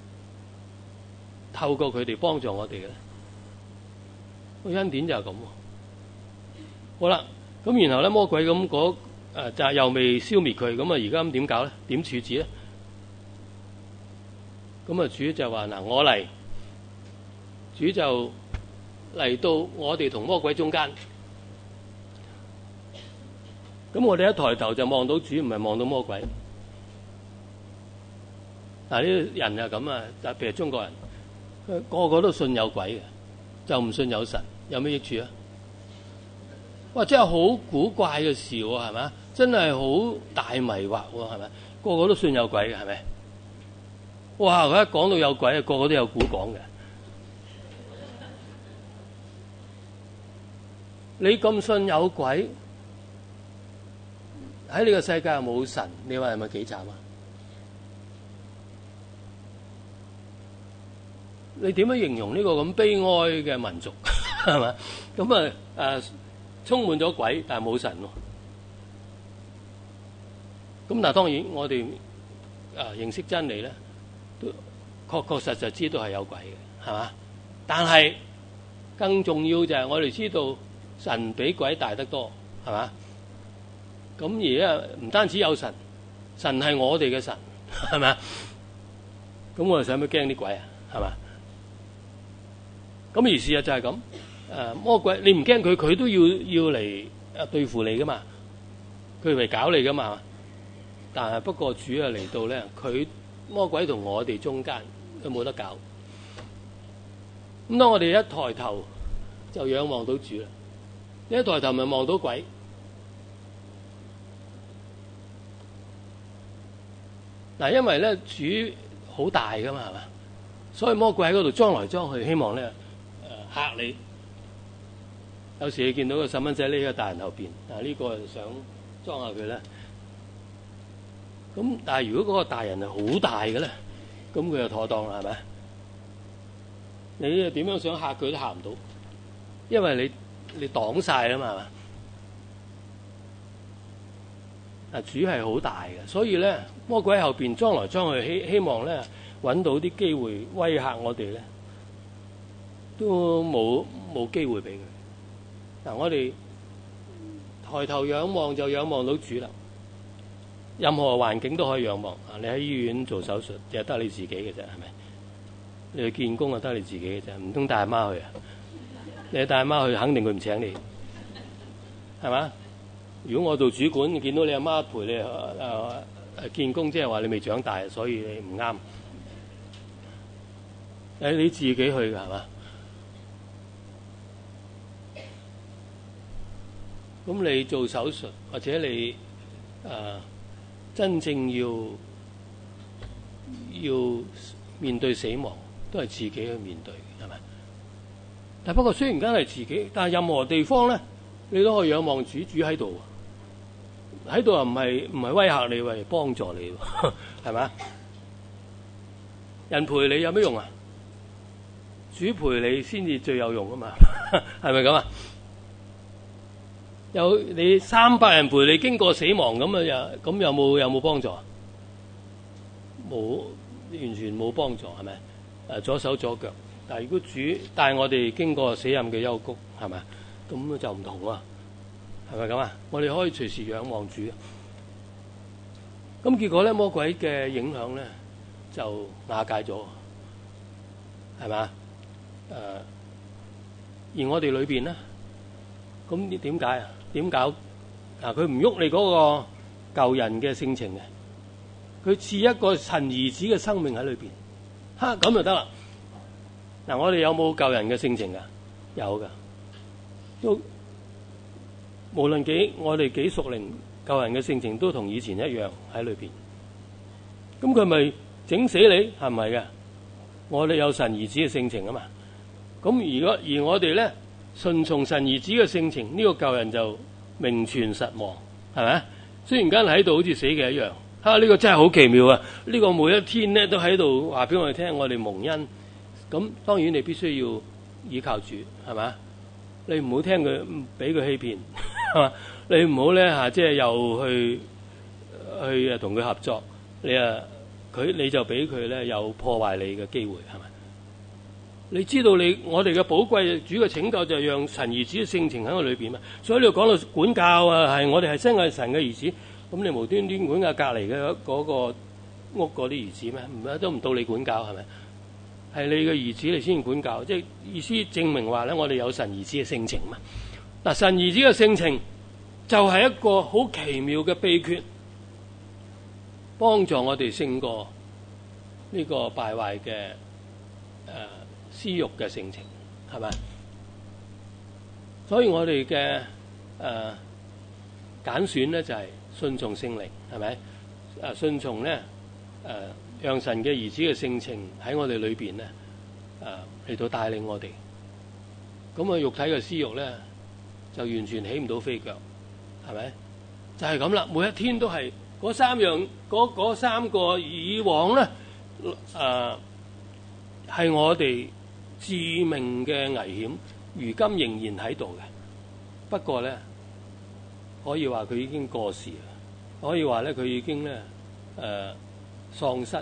透過佢哋幫助我哋嘅咧？個恩典就係咁。好啦，咁然後咧魔鬼咁嗰誒就又未消滅佢，咁啊而家咁點搞咧？點處置咧？咁啊主就話嗱，我嚟，主就嚟到我哋同魔鬼中間。咁我哋一抬頭就望到主，唔係望到魔鬼。嗱，呢啲人就咁啊，特別係中國人，個個都信有鬼嘅，就唔信有神，有咩益處啊？哇！真係好古怪嘅事喎，係咪？真係好大迷惑喎，係咪？個個都信有鬼嘅，係咪？哇！佢一講到有鬼，個個都有古講嘅。你咁信有鬼，喺你個世界又冇神，你話係咪幾慘啊？你點樣形容呢個咁悲哀嘅民族係嘛？咁啊誒，充滿咗鬼，但係冇神咯。咁但係當然我哋誒認識真理咧，都確確實實知道係有鬼嘅，係嘛？但係更重要就係我哋知道神比鬼大得多，係嘛？咁而家唔單止有神，神係我哋嘅神，係咪？咁我哋使乜驚啲鬼啊？係嘛？咁而事實就係咁，誒魔鬼你唔驚佢，佢都要要嚟誒對付你噶嘛，佢嚟搞你噶嘛。但係不過主啊嚟到咧，佢魔鬼同我哋中間，佢冇得搞。咁當我哋一抬頭就仰望到主啦，一抬頭咪望到鬼。嗱，因為咧主好大噶嘛，係嘛，所以魔鬼喺嗰度裝來裝去，希望咧誒嚇你。有時你見到個細蚊仔匿喺大人後邊，嗱呢個想裝下佢咧。咁但係如果嗰個大人係好大嘅咧，咁佢就妥當啦，係咪？你點樣想嚇佢都嚇唔到，因為你你擋晒啦嘛，係嘛？啊，主係好大嘅，所以咧魔鬼喺後邊裝來裝去，希希望咧揾到啲機會威嚇我哋咧，都冇冇機會俾佢。嗱，我哋抬頭仰望就仰望到主啦。任何環境都可以仰望啊！你喺醫院做手術，就係得你自己嘅啫，係咪？你去見工就得你自己嘅啫，唔通帶阿媽去啊？你帶阿媽去，肯定佢唔請你，係嘛？如果我做主管，見到你阿媽陪你誒誒、呃呃、見工，即係話你未長大，所以你唔啱。誒，你自己去㗎係嘛？咁你做手術或者你誒、呃、真正要要面對死亡，都係自己去面對，係咪？但不過雖然間係自己，但係任何地方咧，你都可以仰望主，主喺度，喺度又唔係唔係威嚇你，為幫助你，係咪？人陪你有咩用啊？主陪你先至最有用啊嘛，係咪咁啊？有你三百人陪你經過死亡咁啊，又咁有冇有冇幫助啊？冇，完全冇幫助，係咪？誒，左手左腳。但係如果主帶我哋經過死蔭嘅幽谷，係咪？咁就唔同啊，係咪咁啊？我哋可以隨時仰望主。咁結果咧，魔鬼嘅影響咧就瓦解咗，係咪？誒，而我哋裏邊咧，咁你點解啊？點搞？嗱，佢唔喐你嗰個舊人嘅性情嘅，佢賜一個神兒子嘅生命喺裏邊，哈咁就得啦。嗱，我哋有冇舊人嘅性情噶？有噶，都無論幾我哋幾屬靈，舊人嘅性情都同以前一樣喺裏邊。咁佢咪整死你？係唔係嘅？我哋有神兒子嘅性情啊嘛。咁如果而我哋咧順從神兒子嘅性情，呢、這個舊人就名存實亡，係咪？雖然間喺度好似死嘅一樣，哈、啊！呢、這個真係好奇妙啊！呢、這個每一天咧都喺度話俾我哋聽，我哋蒙恩。咁當然你必須要依靠主，係咪？ 你唔好聽佢俾佢欺騙，係嘛？你唔好咧嚇，即係又去去誒同佢合作，你啊佢你就俾佢咧有破壞你嘅機會，係咪？你知道你我哋嘅寶貴主嘅拯救就係讓神兒子嘅性情喺我裏邊嘛，所以你講到管教啊，係我哋係真係神嘅兒子，咁你無端端管教隔離嘅嗰個屋嗰啲兒子咩？唔係都唔到你管教係咪？係你嘅兒子你先管教，即係意思證明話咧，我哋有神兒子嘅性情嘛。嗱，神兒子嘅性情就係一個好奇妙嘅秘訣，幫助我哋勝過呢個敗壞嘅誒。呃私欲嘅性情係咪？所以我哋嘅誒揀選咧就係、是、順從聖靈，係咪？誒順從咧誒讓神嘅兒子嘅性情喺我哋裏邊咧誒嚟到帶領我哋。咁啊肉體嘅私欲咧就完全起唔到飛腳，係咪？就係咁啦，每一天都係嗰三樣嗰嗰三個以往咧誒係我哋致命嘅危險，如今仍然喺度嘅。不過咧，可以話佢已經過時啦。可以話咧，佢已經咧誒喪失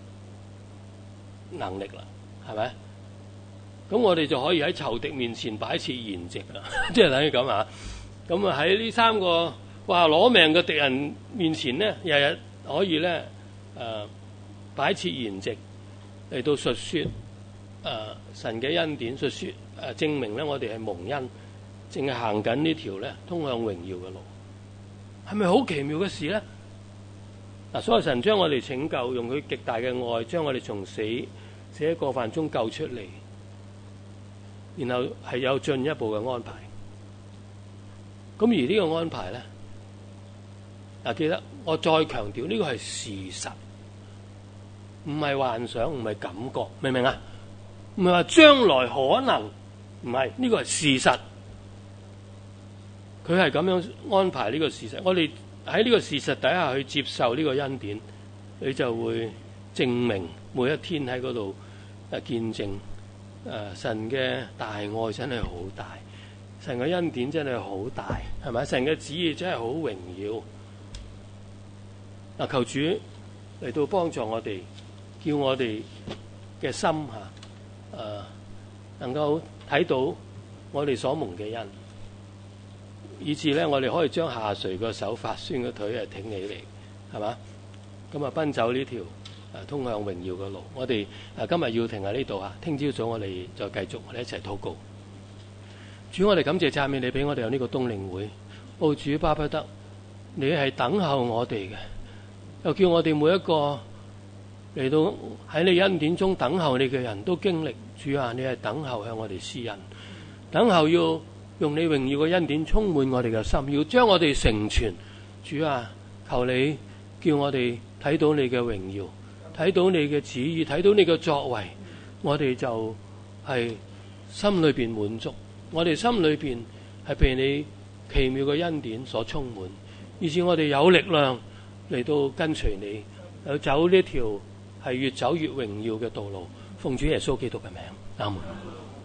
能力啦，係咪？咁我哋就可以喺仇敵面前擺設筵席啦，即係等於咁啊！咁啊喺呢三個哇攞命嘅敵人面前咧，日日可以咧誒擺設筵席嚟到述説。誒、呃、神嘅恩典述説誒證明咧，我哋係蒙恩，淨係行緊呢條咧通向榮耀嘅路，係咪好奇妙嘅事咧？嗱，所以神將我哋拯救，用佢極大嘅愛，將我哋從死死喺過犯中救出嚟，然後係有進一步嘅安排。咁而呢個安排咧，嗱，記得我再強調，呢個係事實，唔係幻想，唔係感覺，明唔明啊？唔係話將來可能，唔係，呢個係事實。佢係咁樣安排呢個事實。我哋喺呢個事實底下去接受呢個恩典，你就會證明每一天喺嗰度誒見證誒神嘅大愛真係好大，神嘅恩典真係好大，係咪？神嘅旨意真係好榮耀。嗱，求主嚟到幫助我哋，叫我哋嘅心嚇。誒、呃、能夠睇到我哋所蒙嘅恩，以致咧我哋可以將下垂個手、發酸個腿係挺起嚟，係嘛？咁啊奔走呢條誒通向榮耀嘅路。我哋誒今日要停喺呢度啊，聽朝早我哋再繼續，我哋一齊禱告。主，我哋感謝讚美你，俾我哋有呢個冬令會。奧主巴不得你係等候我哋嘅，又叫我哋每一個嚟到喺你恩典中等候你嘅人都經歷。主啊，你係等候向我哋施恩，等候要用你榮耀嘅恩典充滿我哋嘅心，要將我哋成全。主啊，求你叫我哋睇到你嘅榮耀，睇到你嘅旨意，睇到你嘅作為，我哋就係心裏邊滿足，我哋心裏邊係被你奇妙嘅恩典所充滿，以致我哋有力量嚟到跟隨你，有走呢條係越走越榮耀嘅道路。奉主耶穌基督嘅名，阿門。